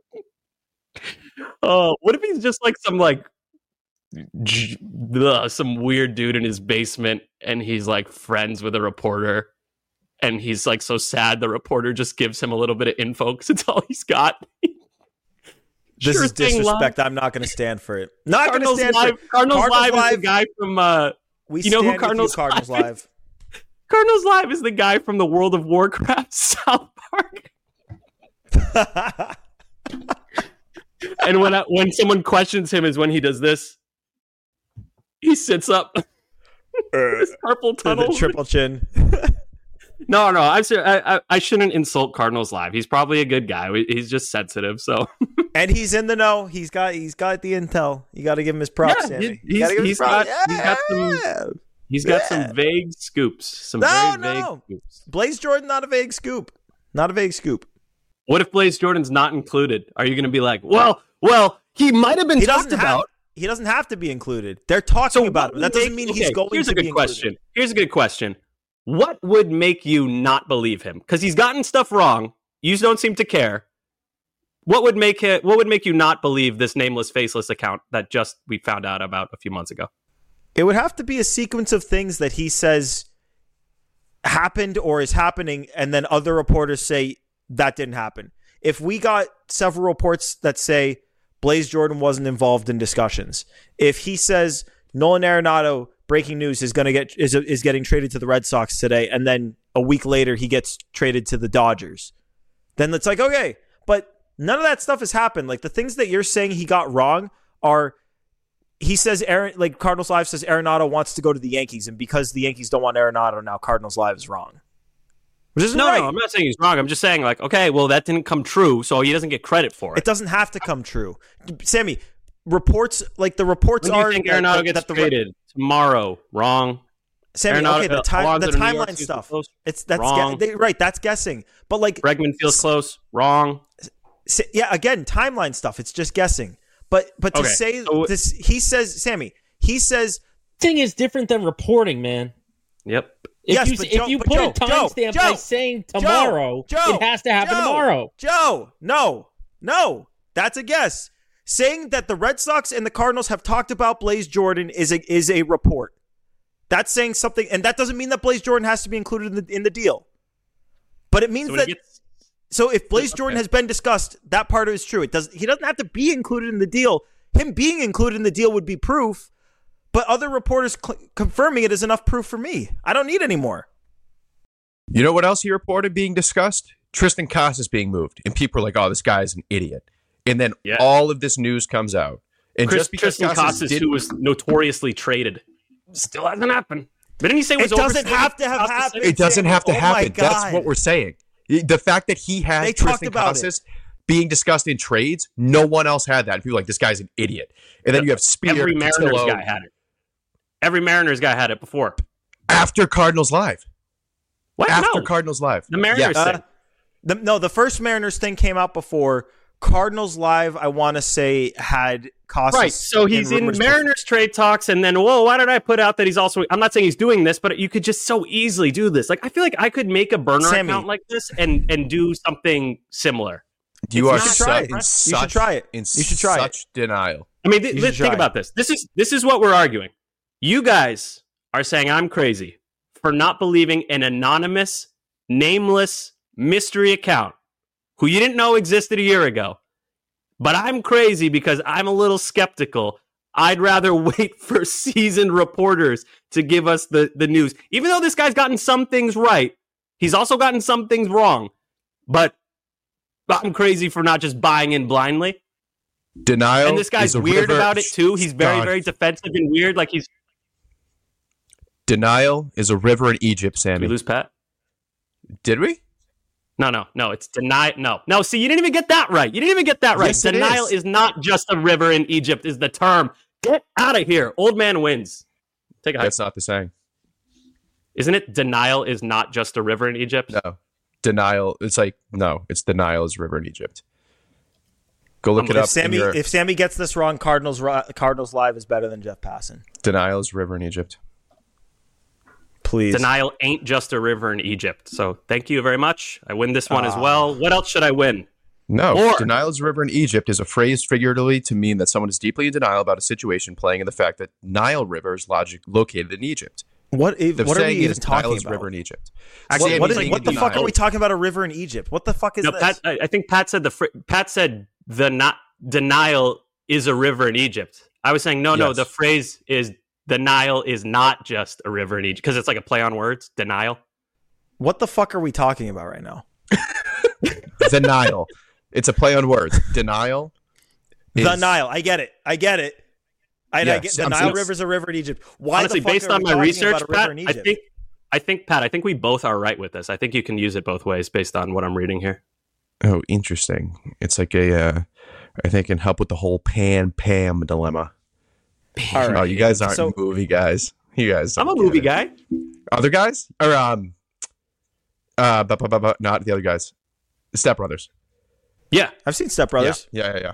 Oh, what if he's just like some like j- ugh, some weird dude in his basement and he's like friends with a reporter and he's like so sad the reporter just gives him a little bit of info because it's all he's got. This Sure is thing, disrespect. Live. I'm not going to stand for it. Not going to Cardinals stand Live. for it. Cardinals, Cardinals Live, Live. is the guy from uh We you know who stand with Cardinals you, Cardinals Live Live. Cardinals Live is the guy from the World of Warcraft South Park. And when I, when someone questions him is when he does this. He sits up. This purple The, tunnel. the triple chin. No, no, I'm ser- I, I I shouldn't insult Cardinals Live. He's probably a good guy. He's just sensitive. So, And he's in the know. He's got he's got the intel. You got to give him his props, yeah, Sammy. he- You gotta he's, give him he's his props. got he's got some he's got Yeah. some vague scoops. Some No, very no, vague no. scoops. Blaze Jordan, not a vague scoop. Not a vague scoop. What if Blaze Jordan's not included? Are you going to be like, well, well, he might have been He talked doesn't have. about. He doesn't have to be included. They're talking about him. what That would doesn't make- mean he's okay, going here's to a good be question. included. Here's a good question. What would make you not believe him? Because he's gotten stuff wrong. You don't seem to care. What would make it? What would make you not believe this nameless, faceless account that just we found out about a few months ago? It would have to be a sequence of things that he says happened or is happening, and then other reporters say that didn't happen. If we got several reports that say Blaze Jordan wasn't involved in discussions, if he says Nolan Arenado, breaking news, is going to get is is getting traded to the Red Sox today, and then a week later he gets traded to the Dodgers, then it's like, okay, but none of that stuff has happened. Like the things that you're saying he got wrong are, he says Aaron, like Cardinals Live says Arenado wants to go to the Yankees, and because the Yankees don't want Arenado, now Cardinals Live is wrong. Which isn't No, right. no, I'm not saying he's wrong. I'm just saying, like, okay, well, that didn't come true, so he doesn't get credit for it. It doesn't have to come true. Sammy, reports, like the reports When do you are think that, Arenado that, gets that the traded tomorrow? Wrong. Sammy, Arenado- okay, the, time, Alonso the to New York timeline seems stuff. close. It's that's Wrong. gue- they, right. That's guessing, but like Bregman feels close. Wrong. s- yeah, again, timeline stuff. It's just guessing. But but to Okay, say so- this, he says, Sammy, he says, Thing is different than reporting, man. Yep. If Yes, you but if Joe- you but put Joe, a timestamp Joe, by Joe, saying Joe, tomorrow, Joe, it has to happen Joe, tomorrow. Joe, no, no, that's a guess. Saying that the Red Sox and the Cardinals have talked about Blaze Jordan is a is a report. That's saying something, and that doesn't mean that Blaze Jordan has to be included in the in the deal. But it means So when that. he gets- So if Blaze Okay. Jordan has been discussed, that part of it is true. It does. He doesn't have to be included in the deal. Him being included in the deal would be proof, but other reporters cl- confirming it is enough proof for me. I don't need any more. You know what else he reported being discussed? Tristan Casas being moved. And people are like, oh, this guy's an idiot. And then Yeah. all of this news comes out. And Chris, just because Tristan Casas Casas, did, who was notoriously traded, still hasn't happened. Didn't he say it was It doesn't overstated? have to have Casas happened. said it doesn't have to Oh my happen. That's God. what we're saying. The fact that he had They talked Tristan about Casas being discussed in trades, no one else had that. And people are like, this guy's an idiot. And then you have Spear, Every Mariners Patillo, guy had it. Every Mariners guy had it before. After Cardinals Live. What? After No. Cardinals Live. The Mariners Yes. thing. Uh, the, no, the first Mariners thing came out before. Cardinals Live, I want to say, had Costas. Right, so he's in rumors Mariners trade talks, and then, whoa, why did I put out that he's also, I'm not saying he's doing this, but you could just so easily do this. Like, I feel like I could make a burner Sammy. account like this and and do something similar. You are It's not- su- try it. in You such, should try it. In You should try it. such denial. I mean, th- You th- should think try about this. This is this is what we're arguing. You guys are saying I'm crazy for not believing an anonymous, nameless mystery account who you didn't know existed a year ago. But I'm crazy because I'm a little skeptical. I'd rather wait for seasoned reporters to give us the, the news. Even though this guy's gotten some things right, he's also gotten some things wrong. But I'm crazy for not just buying in blindly. Denial. And this guy's is a weird river- about it too. He's very, God. very defensive and weird. Like he's. Denial is a river in Egypt, Did Sammy. we lose Pat? Did we? No, no, no. It's deny. No, no. See, you didn't even get that right. You didn't even get that right. Yes, it Denial is. is not just a river in Egypt. Is the term? Get out of here. Old man wins. Take a hike. That's not the saying. Isn't it? Denial is not just a river in Egypt. No. Denial. It's like, no, it's denial is a river in Egypt. Go look Um, it If up. in Sammy, your- if Sammy gets this wrong, Cardinals Ri- Cardinals Live is better than Jeff Passan. Denial is a river in Egypt. Please. Denial ain't just a river in Egypt. So thank you very much. I win this one as Ah. well. What else should I win? No, Or- denial is a river in Egypt is a phrase figuratively to mean that someone is deeply in denial about a situation, playing in the fact that Nile River is logic located in Egypt. What, The what are we saying even is Nile talking is a about? river in Egypt. Actually, What, Sammy what, is, being what in the fuck are denial. we talking about? A river in Egypt? What the fuck is No, this? Pat. I I think Pat said the fr- Pat said the not denial is a river in Egypt. I was saying no, no. Yes. The phrase is the Nile is not just a river in Egypt because it's like a play on words. Denial. What the fuck are we talking about right now? The Nile. It's a play on words. Denial. The is- Nile. I get it. I get it. I, I Yes, get the I'm Nile serious. River's a river in Egypt. Why Honestly, the fuck based are on we my talking research, about a river Pat, in I Egypt? think I think Pat. I think we both are right with this. I think you can use it both ways based on what I'm reading here. Oh, interesting. It's like a, uh, I think, can help with the whole Pan Pam dilemma. All right. Oh, you guys aren't So- movie guys. You guys. I'm a don't movie get it. guy. Other guys? Or, um, uh, bu- bu- bu- bu- not the other guys. The Step Brothers. Yeah, I've seen Step Brothers. Yeah, yeah, yeah. yeah.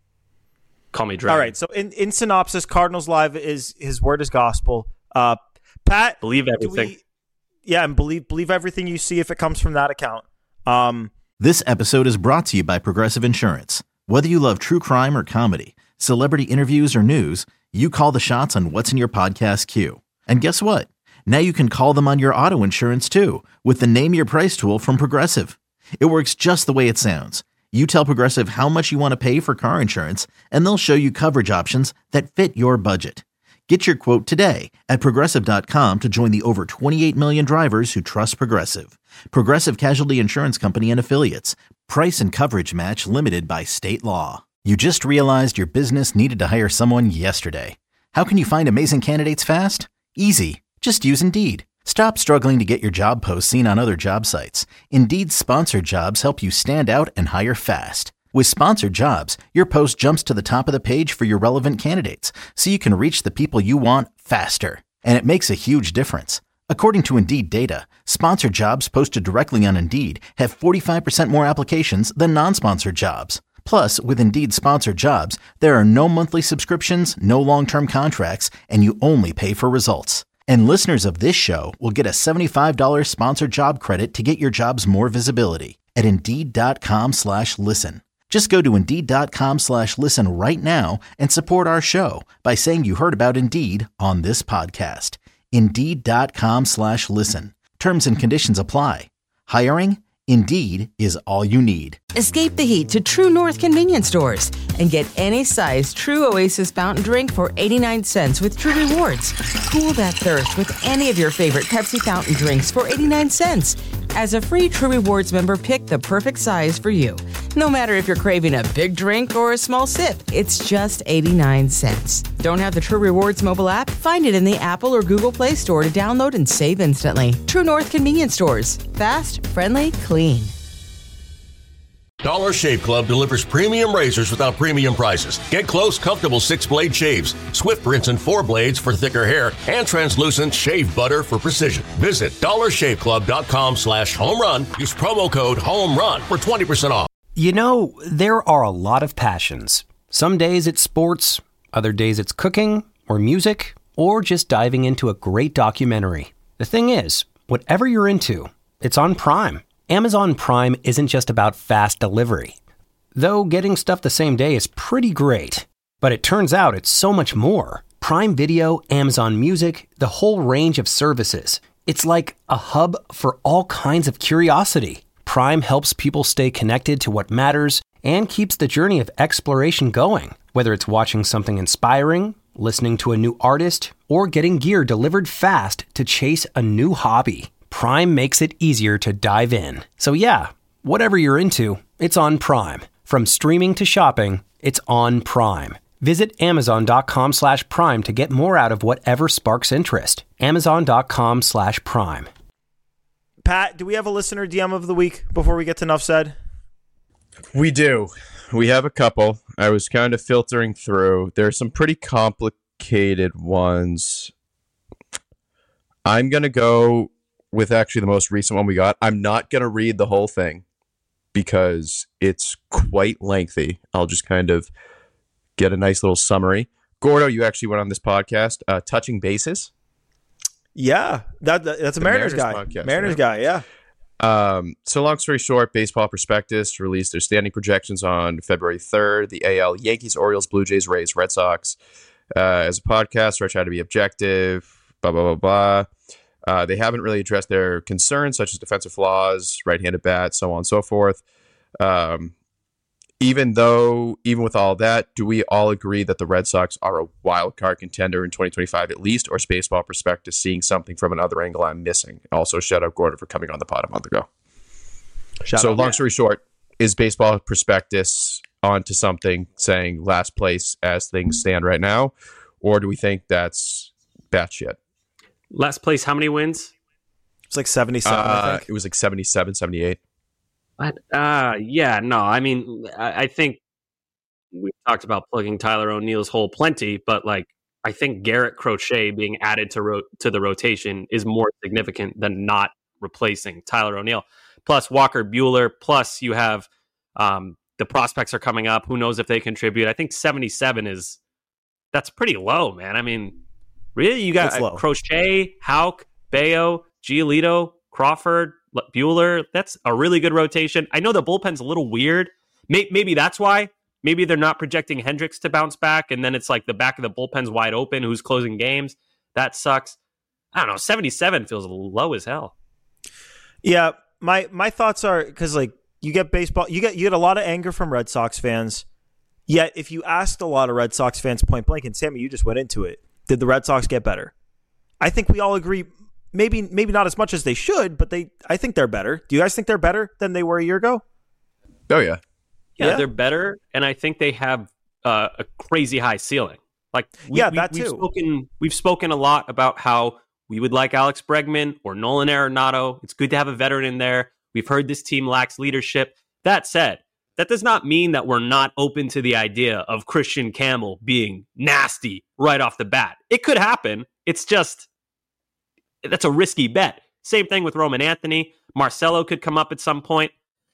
call me Dragon. All right. So in, in synopsis, Cardinals Live is his word is gospel. Uh, Pat, Believe do everything. we- yeah, and believe believe everything you see if it comes from that account. Um, This episode is brought to you by Progressive Insurance. Whether you love true crime or comedy, celebrity interviews or news, you call the shots on what's in your podcast queue. And guess what? Now you can call them on your auto insurance too with the Name Your Price tool from Progressive. It works just the way it sounds. You tell Progressive how much you want to pay for car insurance, and they'll show you coverage options that fit your budget. Get your quote today at Progressive dot com to join the over twenty-eight million drivers who trust Progressive. Progressive Casualty Insurance Company and Affiliates. Price and coverage match limited by state law. You just realized your business needed to hire someone yesterday. How can you find amazing candidates fast? Easy. Just use Indeed. Stop struggling to get your job posts seen on other job sites. Indeed's sponsored jobs help you stand out and hire fast. With sponsored jobs, your post jumps to the top of the page for your relevant candidates, so you can reach the people you want faster. And it makes a huge difference. According to Indeed data, sponsored jobs posted directly on Indeed have forty-five percent more applications than non-sponsored jobs. Plus, with Indeed sponsored jobs, there are no monthly subscriptions, no long-term contracts, and you only pay for results. And listeners of this show will get a seventy-five dollars sponsored job credit to get your jobs more visibility at Indeed.com slash listen. Just go to Indeed.com slash listen right now and support our show by saying you heard about Indeed on this podcast. Indeed.com slash listen. Terms and conditions apply. Hiring? Indeed is all you need. Escape the heat to True North convenience stores and get any size True Oasis fountain drink for eighty-nine cents with True Rewards. Cool that thirst with any of your favorite Pepsi fountain drinks for eighty-nine cents. As a free True Rewards member, pick the perfect size for you. No matter if you're craving a big drink or a small sip, it's just eighty-nine cents. Don't have the True Rewards mobile app? Find it in the Apple or Google Play Store to download and save instantly. True North convenience stores. Fast, friendly, clean. Dollar Shave Club delivers premium razors without premium prices. Get close, comfortable six-blade shaves, Swift rinse and four blades for thicker hair, and translucent shave butter for precision. Visit dollar shave club dot com slash home run. Use promo code HOMERUN for twenty percent off. You know, there are a lot of passions. Some days it's sports, other days it's cooking or music, or just diving into a great documentary. The thing is, whatever you're into, it's on Prime. Amazon Prime isn't just about fast delivery. Though getting stuff the same day is pretty great. But it turns out it's so much more. Prime Video, Amazon Music, the whole range of services. It's like a hub for all kinds of curiosity. Prime helps people stay connected to what matters and keeps the journey of exploration going. Whether it's watching something inspiring, listening to a new artist, or getting gear delivered fast to chase a new hobby. Prime makes it easier to dive in. So yeah, whatever you're into, it's on Prime. From streaming to shopping, it's on Prime. Visit amazon.com slash prime to get more out of whatever sparks interest. Amazon.com slash prime. Pat, do we have a listener D M of the week before we get to Enough Said? We do. We have a couple. I was kind of filtering through. There are some pretty complicated ones. I'm going to go with actually the most recent one we got. I'm not going to read the whole thing because it's quite lengthy. I'll just kind of get a nice little summary. Gordo, you actually went on this podcast, uh, Touching Bases. Yeah, that, that that's a Mariners, Mariners guy. Podcast, Mariners right? guy, yeah. Um, so long story short, Baseball Prospectus released their standing projections on February third. The A L: Yankees, Orioles, Blue Jays, Rays, Red Sox. Uh, as a podcast, I try to be objective, blah, blah, blah, blah. Uh, they haven't really addressed their concerns, such as defensive flaws, right-handed bat, so on and so forth. Um, even though, even with all that, do we all agree that the Red Sox are a wild card contender in twenty twenty-five at least, or is Baseball Prospectus seeing something from another angle I'm missing? Also, shout out Gordon for coming on the pod a month ago. Shout so, out, long yeah. story short, is Baseball Prospectus onto something saying last place as things stand right now, or do we think that's batshit? Last place, how many wins? It's like seventy-seven, uh, I think. It was like seventy-seven, seventy-eight. What? Uh, yeah, no, I mean, I, I think we talked about plugging Tyler O'Neill's hole plenty, but like, I think Garrett Crochet being added to ro- to the rotation is more significant than not replacing Tyler O'Neill. Plus Walker Buehler, plus you have um, the prospects are coming up. Who knows if they contribute? I think seventy-seven is, that's pretty low, man. I mean, really, you got uh, Crochet, Houck, Bayo, Giolito, Crawford, Buehler. That's a really good rotation. I know the bullpen's a little weird. Maybe that's why. Maybe they're not projecting Hendricks to bounce back, and then it's like the back of the bullpen's wide open. Who's closing games? That sucks. I don't know. seventy-seven feels low as hell. Yeah, my my thoughts are because like you get baseball, you get you get a lot of anger from Red Sox fans. Yet if you asked a lot of Red Sox fans point blank, and Sammy, you just went into it. Did the Red Sox get better? I think we all agree. Maybe maybe not as much as they should, but they. I think they're better. Do you guys think they're better than they were a year ago? Oh, yeah. Yeah, yeah. They're better, and I think they have uh, a crazy high ceiling. Like, we, yeah, we, that we've too. Spoken, we've spoken a lot about how we would like Alex Bregman or Nolan Arenado. It's good to have a veteran in there. We've heard this team lacks leadership. That said, that does not mean that we're not open to the idea of Christian Campbell being nasty right off the bat. It could happen. It's just, that's a risky bet. Same thing with Roman Anthony. Marcelo could come up at some point.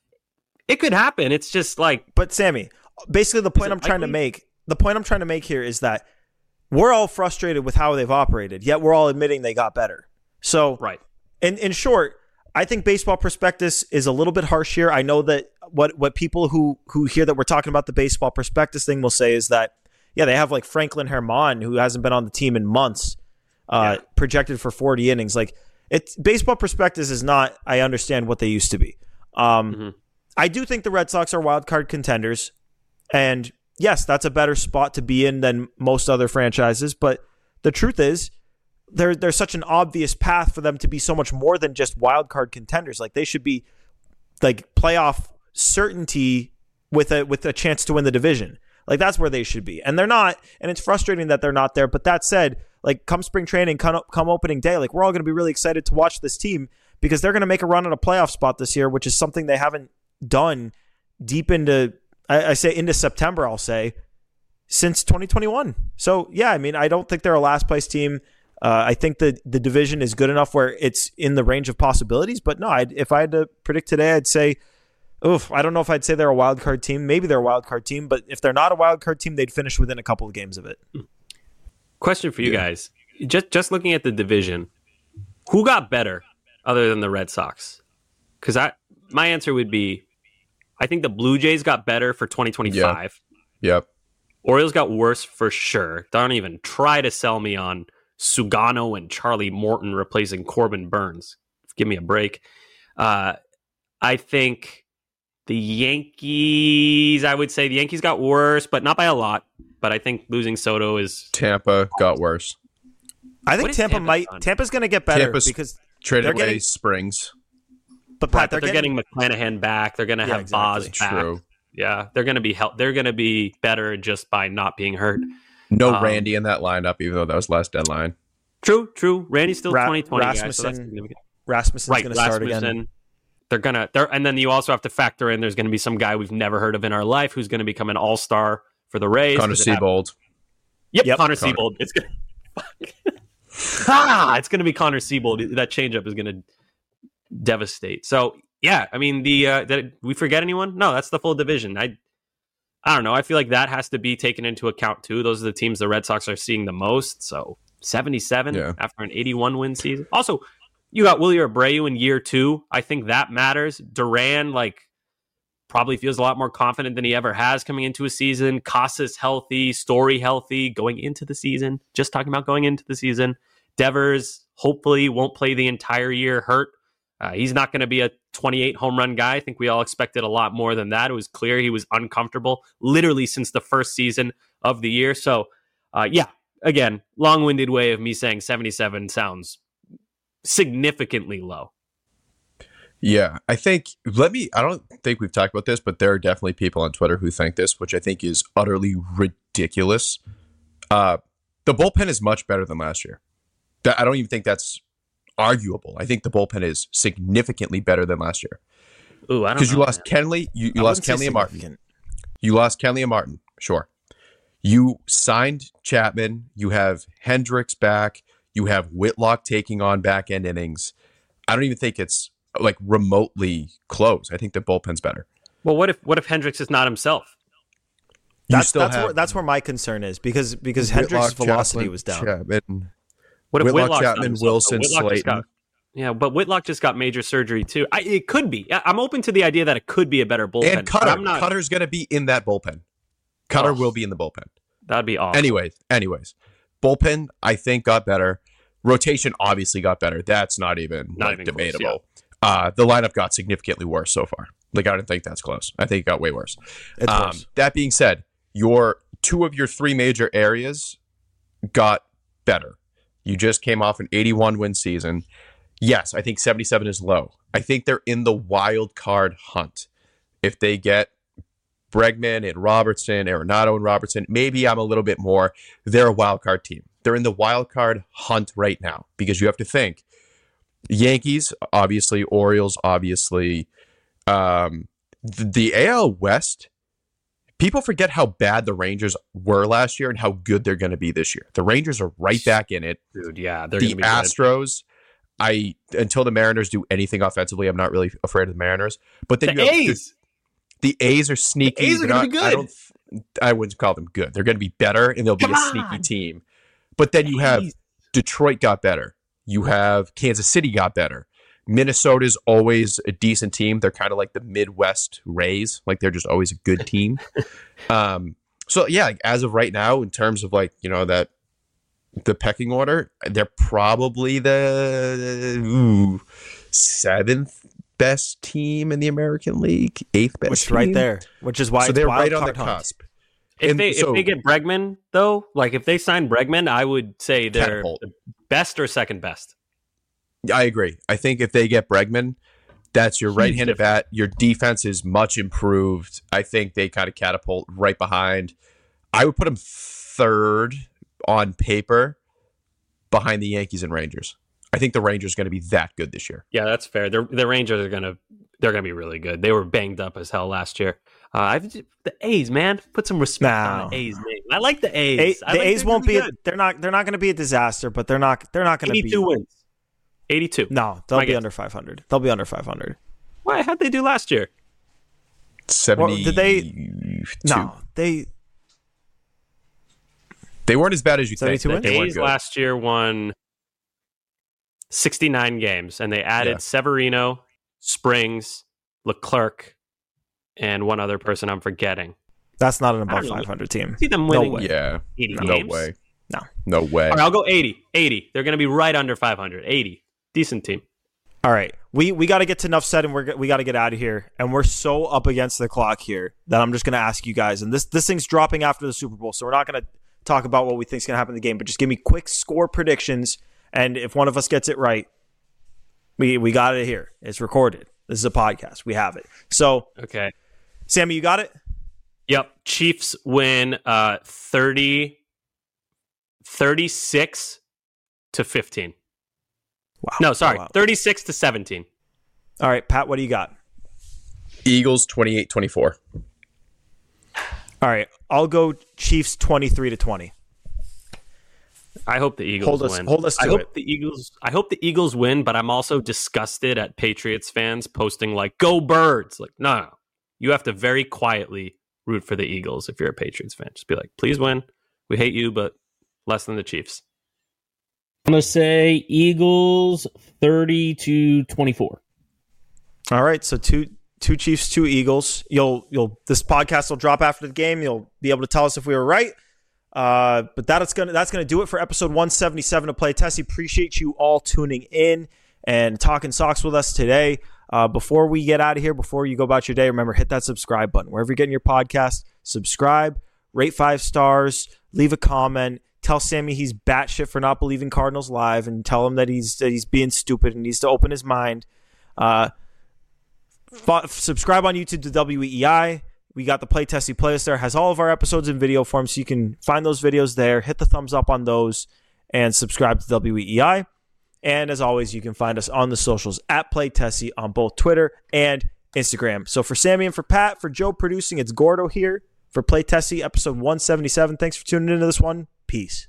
It could happen. It's just like... But Sammy, basically the point I'm trying likely? to make, the point I'm trying to make here is that we're all frustrated with how they've operated, yet we're all admitting they got better. So, right. in, in short, I think Baseball Prospectus is a little bit harsh here. I know that what, what people who, who hear that we're talking about the Baseball Prospectus thing will say is that, yeah, they have like Franklin Herman, who hasn't been on the team in months, uh, yeah. projected for forty innings. Like, it's Baseball Prospectus is not, I understand, what they used to be. Um, mm-hmm. I do think the Red Sox are wild card contenders, and yes, that's a better spot to be in than most other franchises, but the truth is there, there's such an obvious path for them to be so much more than just wild card contenders. Like, they should be like playoff certainty with a with a chance to win the division. Like, that's where they should be, and they're not, and it's frustrating that they're not there. But that said, like, come spring training, come, come opening day, like, we're all going to be really excited to watch this team because they're going to make a run at a playoff spot this year, which is something they haven't done deep into, I, I say into September, I'll say, since twenty twenty-one. So, yeah, I mean, I don't think they're a last place team. Uh, I think that the division is good enough where it's in the range of possibilities. But no, I'd, if I had to predict today, I'd say, oof, I don't know if I'd say they're a wild card team. Maybe they're a wild card team. But if they're not a wild card team, they'd finish within a couple of games of it. Question for you yeah. guys. Just, just looking at the division, who got better other than the Red Sox? Because I, my answer would be, I think the Blue Jays got better for twenty twenty-five. Yep. yep. Orioles got worse for sure. Don't even try to sell me on Sugano and Charlie Morton replacing Corbin Burns. Give me a break. Uh, I think the Yankees, I would say the Yankees got worse, but not by a lot. But I think losing Soto is... Tampa got worse. I think Tampa, Tampa might... Done? Tampa's going to get better Tampa's because... Traded away getting, Springs. But Pat, right, they're, they're getting, getting McClanahan back. They're going to yeah, have exactly. Boz back. True. Yeah, they're going to be help. They're going to be better just by not being hurt. No um, Randy in that lineup, even though that was last deadline. True, true. Randy's still Ra- twenty twenty Rasmussen, guys, so that's significant. Rasmussen's right, going to start again. They're gonna, they're, and then you also have to factor in. There's going to be some guy we've never heard of in our life who's going to become an all-star for the Rays. Connor Seabold. Yep, yep, Connor, Connor Seabold. It's gonna, ah, it's going to be Connor Seabold. That changeup is going to devastate. So yeah, I mean the uh, that we forget anyone? No, that's the full division. I. I don't know. I feel like that has to be taken into account too. Those are the teams the Red Sox are seeing the most. So seventy-seven yeah. after an eighty-one win season. Also, you got Wilyer Abreu in year two. I think that matters. Duran, like, probably feels a lot more confident than he ever has coming into a season. Casas healthy, Story healthy going into the season. Just talking about going into the season. Devers hopefully won't play the entire year hurt. Uh, he's not going to be a twenty-eight home run guy. I think we all expected a lot more than that. It was clear he was uncomfortable literally since the first season of the year. So, uh, yeah, again, long-winded way of me saying seventy-seven sounds significantly low. Yeah, I think, let me, I don't think we've talked about this, but there are definitely people on Twitter who think this, which I think is utterly ridiculous. Uh, the bullpen is much better than last year. I don't even think that's arguable. I think the bullpen is significantly better than last year. Ooh, I don't know. Because you lost man. Kenley, you, you lost Kenley and Martin. You lost Kenley and Martin, sure. You signed Chapman. You have Hendricks back. You have Whitlock taking on back end innings. I don't even think it's like remotely close. I think the bullpen's better. Well, what if what if Hendricks is not himself? That's that's where that's where my concern is because because Hendricks' velocity Chapman, was down. Chapman. What if Whitlock, Whitlock's Chapman, Wilson, Whitlock Slayton? Got, yeah, but Whitlock just got major surgery too. I, it could be. I'm open to the idea that it could be a better bullpen. And Cutter. I'm not, Cutter's going to be in that bullpen. Cutter oh, will be in the bullpen. That'd be awesome. Anyways, anyways, bullpen I think got better. Rotation obviously got better. That's not even not like, even debatable. Close, yeah. uh, the lineup got significantly worse so far. Like I don't think that's close. I think it got way worse. It's um, worse. That being said, your two of your three major areas got better. You just came off an eighty-one win season. Yes, I think seventy-seven is low. I think they're in the wild card hunt. If they get Bregman and Robertson, Arenado and Robertson, maybe I'm a little bit more. They're a wild card team. They're in the wild card hunt right now because you have to think Yankees, obviously, Orioles, obviously. Um, the, the A L West, people forget how bad the Rangers were last year and how good they're going to be this year. The Rangers are right back in it. Dude, yeah. They're the gonna be Astros, good. I until the Mariners do anything offensively, I'm not really afraid of the Mariners. But then the you have A's. The, the A's are sneaky. The A's are going to be good. I, don't, I wouldn't call them good. They're going to be better, and they'll be Come a on. sneaky team. But then you have Detroit got better. You have Kansas City got better. Minnesota's always a decent team. They're kind of like the Midwest Rays. Like they're just always a good team. um, so yeah, like, as of right now, in terms of like, you know, that the pecking order, they're probably the ooh, seventh best team in the American League, eighth best Which team. right there, which is why so it's they're wild right on the card hunt. cusp. If And they so, if they get Bregman though, like if they sign Bregman, I would say they're Catapult. the best or second best. I agree. I think if they get Bregman, that's your right-handed bat. Your defense is much improved. I think they kind of catapult right behind. I would put them third on paper behind the Yankees and Rangers. I think the Rangers are going to be that good this year. Yeah, that's fair. The the Rangers are gonna they're gonna be really good. They were banged up as hell last year. Uh, I've, the A's, man, put some respect No. on the A's name. I like the A's. A, the I like A's won't be. good. A, they're not. They're not going to be a disaster, but they're not. They're not going to be. eighty-two wins. eighty-two. No, they'll My be guess. under five hundred. They'll be under five hundred. Why? How'd they do last year? seventy. Well, did they? No, they. They weren't as bad as you think. seventy-two The wins? They weren't A's good. last year won sixty-nine games, and they added Yeah. Severino, Springs, Leclerc, and one other person I'm forgetting. That's not an I above don't know. five hundred team. See them No winning way. Yeah. eighty No games. way. No. No way. All right, I'll go eighty. eighty. They're going to be right under five hundred. eighty. Decent team. All right, we we got to get to enough said, and we're we got to get out of here. And we're so up against the clock here that I'm just going to ask you guys. And this this thing's dropping after the Super Bowl, so we're not going to talk about what we think is going to happen in the game. But just give me quick score predictions, and if one of us gets it right, we we got it here. It's recorded. This is a podcast. We have it. So, Okay. Sammy, you got it. Yep. Chiefs win uh, thirty, thirty-six to fifteen. Wow. No, sorry. Wow. thirty-six to seventeen. All right, Pat, what do you got? Eagles twenty-eight twenty-four. All right, I'll go Chiefs twenty-three to twenty. I hope the Eagles Hold us- win. hold us to I hope it. the Eagles. I hope the Eagles win, but I'm also disgusted at Patriots fans posting like "Go Birds!" Like, no, no, you have to very quietly root for the Eagles if you're a Patriots fan. Just be like, "Please win. We hate you, but less than the Chiefs." I'm gonna say Eagles thirty to twenty-four. All right, so two two Chiefs, two Eagles. You'll you'll this podcast will drop after the game. You'll be able to tell us if we were right. Uh, but that's gonna that's gonna do it for episode one seventy-seven of Play Tessie. Appreciate you all tuning in and talking socks with us today. Uh, before we get out of here, before you go about your day, remember, hit that subscribe button wherever you're getting your podcast. Subscribe, rate five stars, leave a comment. Tell Sammy he's batshit for not believing Cardinals live, and tell him that he's that he's being stupid and needs to open his mind. Uh, f- subscribe on YouTube to W E I. We got the Play Tessie playlist there. Has all of our episodes in video form, so you can find those videos there. Hit the thumbs up on those and subscribe to W E I. And as always, you can find us on the socials at Play Tessie on both Twitter and Instagram. So for Sammy and for Pat, for Joe producing, it's Gordo here for Play Tessie episode one seventy-seven. Thanks for tuning into this one. Peace.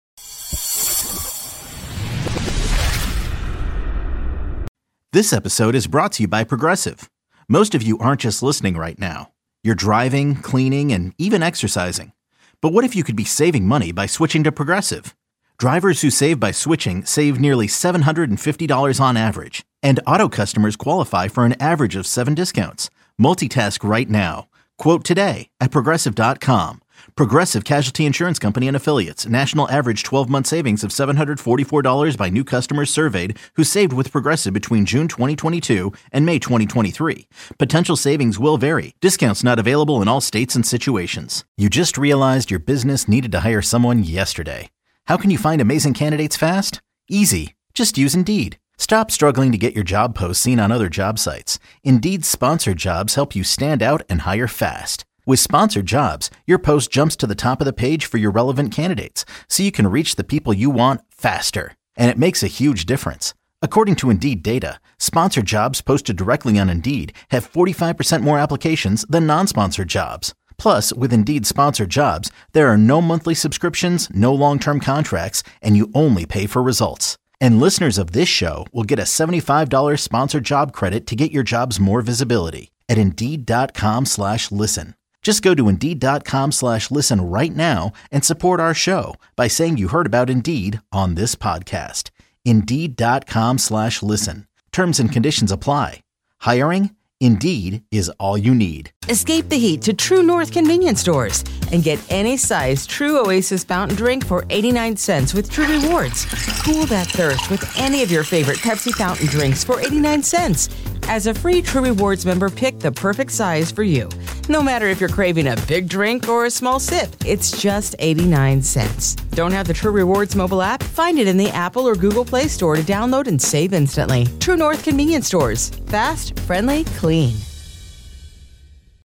This episode is brought to you by Progressive. Most of you aren't just listening right now. You're driving, cleaning, and even exercising. But what if you could be saving money by switching to Progressive? Drivers who save by switching save nearly seven hundred fifty dollars on average. And auto customers qualify for an average of seven discounts. Multitask right now. Quote today at Progressive dot com. Progressive Casualty Insurance Company and Affiliates. National average twelve-month savings of seven hundred forty-four dollars by new customers surveyed who saved with Progressive between June twenty twenty-two and May twenty twenty-three. Potential savings will vary. Discounts not available in all states and situations. You just realized your business needed to hire someone yesterday. How can you find amazing candidates fast? Easy. Just use Indeed. Stop struggling to get your job posts seen on other job sites. Indeed's sponsored jobs help you stand out and hire fast. With sponsored jobs, your post jumps to the top of the page for your relevant candidates, so you can reach the people you want faster. And it makes a huge difference. According to Indeed data, sponsored jobs posted directly on Indeed have forty-five percent more applications than non-sponsored jobs. Plus, with Indeed sponsored jobs, there are no monthly subscriptions, no long-term contracts, and you only pay for results. And listeners of this show will get a seventy-five dollars sponsored job credit to get your jobs more visibility at Indeed.com slash listen. Just go to Indeed.com slash listen right now and support our show by saying you heard about Indeed on this podcast. Indeed.com slash listen. Terms and conditions apply. Hiring? Indeed is all you need. Escape the heat to True North convenience stores and get any size True Oasis fountain drink for eighty-nine cents with True Rewards. Cool that thirst with any of your favorite Pepsi fountain drinks for eighty-nine cents. As a free True Rewards member, pick the perfect size for you. No matter if you're craving a big drink or a small sip, it's just eighty-nine cents. Don't have the True Rewards mobile app? Find it in the Apple or Google Play Store to download and save instantly. True North convenience stores. Fast, friendly, clean.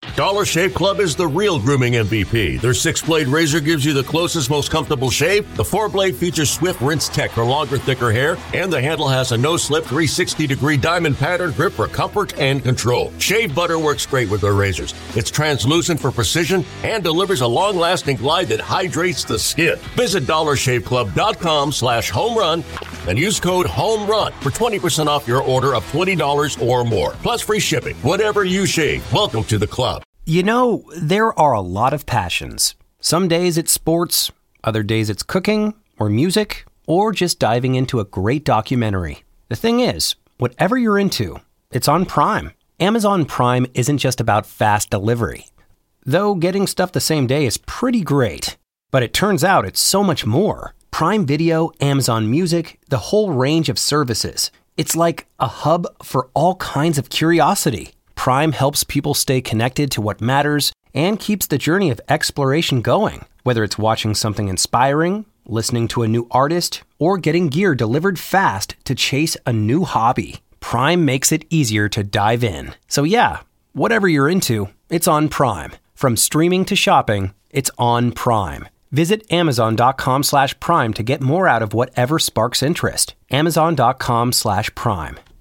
Dollar Shave Club is the real grooming M V P. Their six-blade razor gives you the closest, most comfortable shave. The four-blade features Swift Rinse Tech for longer, thicker hair, and the handle has a no-slip three hundred sixty degree diamond pattern grip for comfort and control. Shave butter works great with their razors. It's translucent for precision and delivers a long-lasting glide that hydrates the skin. Visit dollar shave club dot com slash home run and use code HOMERUN for twenty percent off your order of twenty dollars or more, plus free shipping. Whatever you shave, welcome to the club. You know, there are a lot of passions. Some days it's sports, other days it's cooking or music, or just diving into a great documentary. The thing is, whatever you're into, it's on Prime. Amazon Prime isn't just about fast delivery. Though getting stuff the same day is pretty great. But it turns out it's so much more. Prime Video, Amazon Music, the whole range of services. It's like a hub for all kinds of curiosity. Prime helps people stay connected to what matters and keeps the journey of exploration going. Whether it's watching something inspiring, listening to a new artist, or getting gear delivered fast to chase a new hobby, Prime makes it easier to dive in. So yeah, whatever you're into, it's on Prime. From streaming to shopping, it's on Prime. Visit amazon.com slash prime to get more out of whatever sparks interest. Amazon.com slash prime.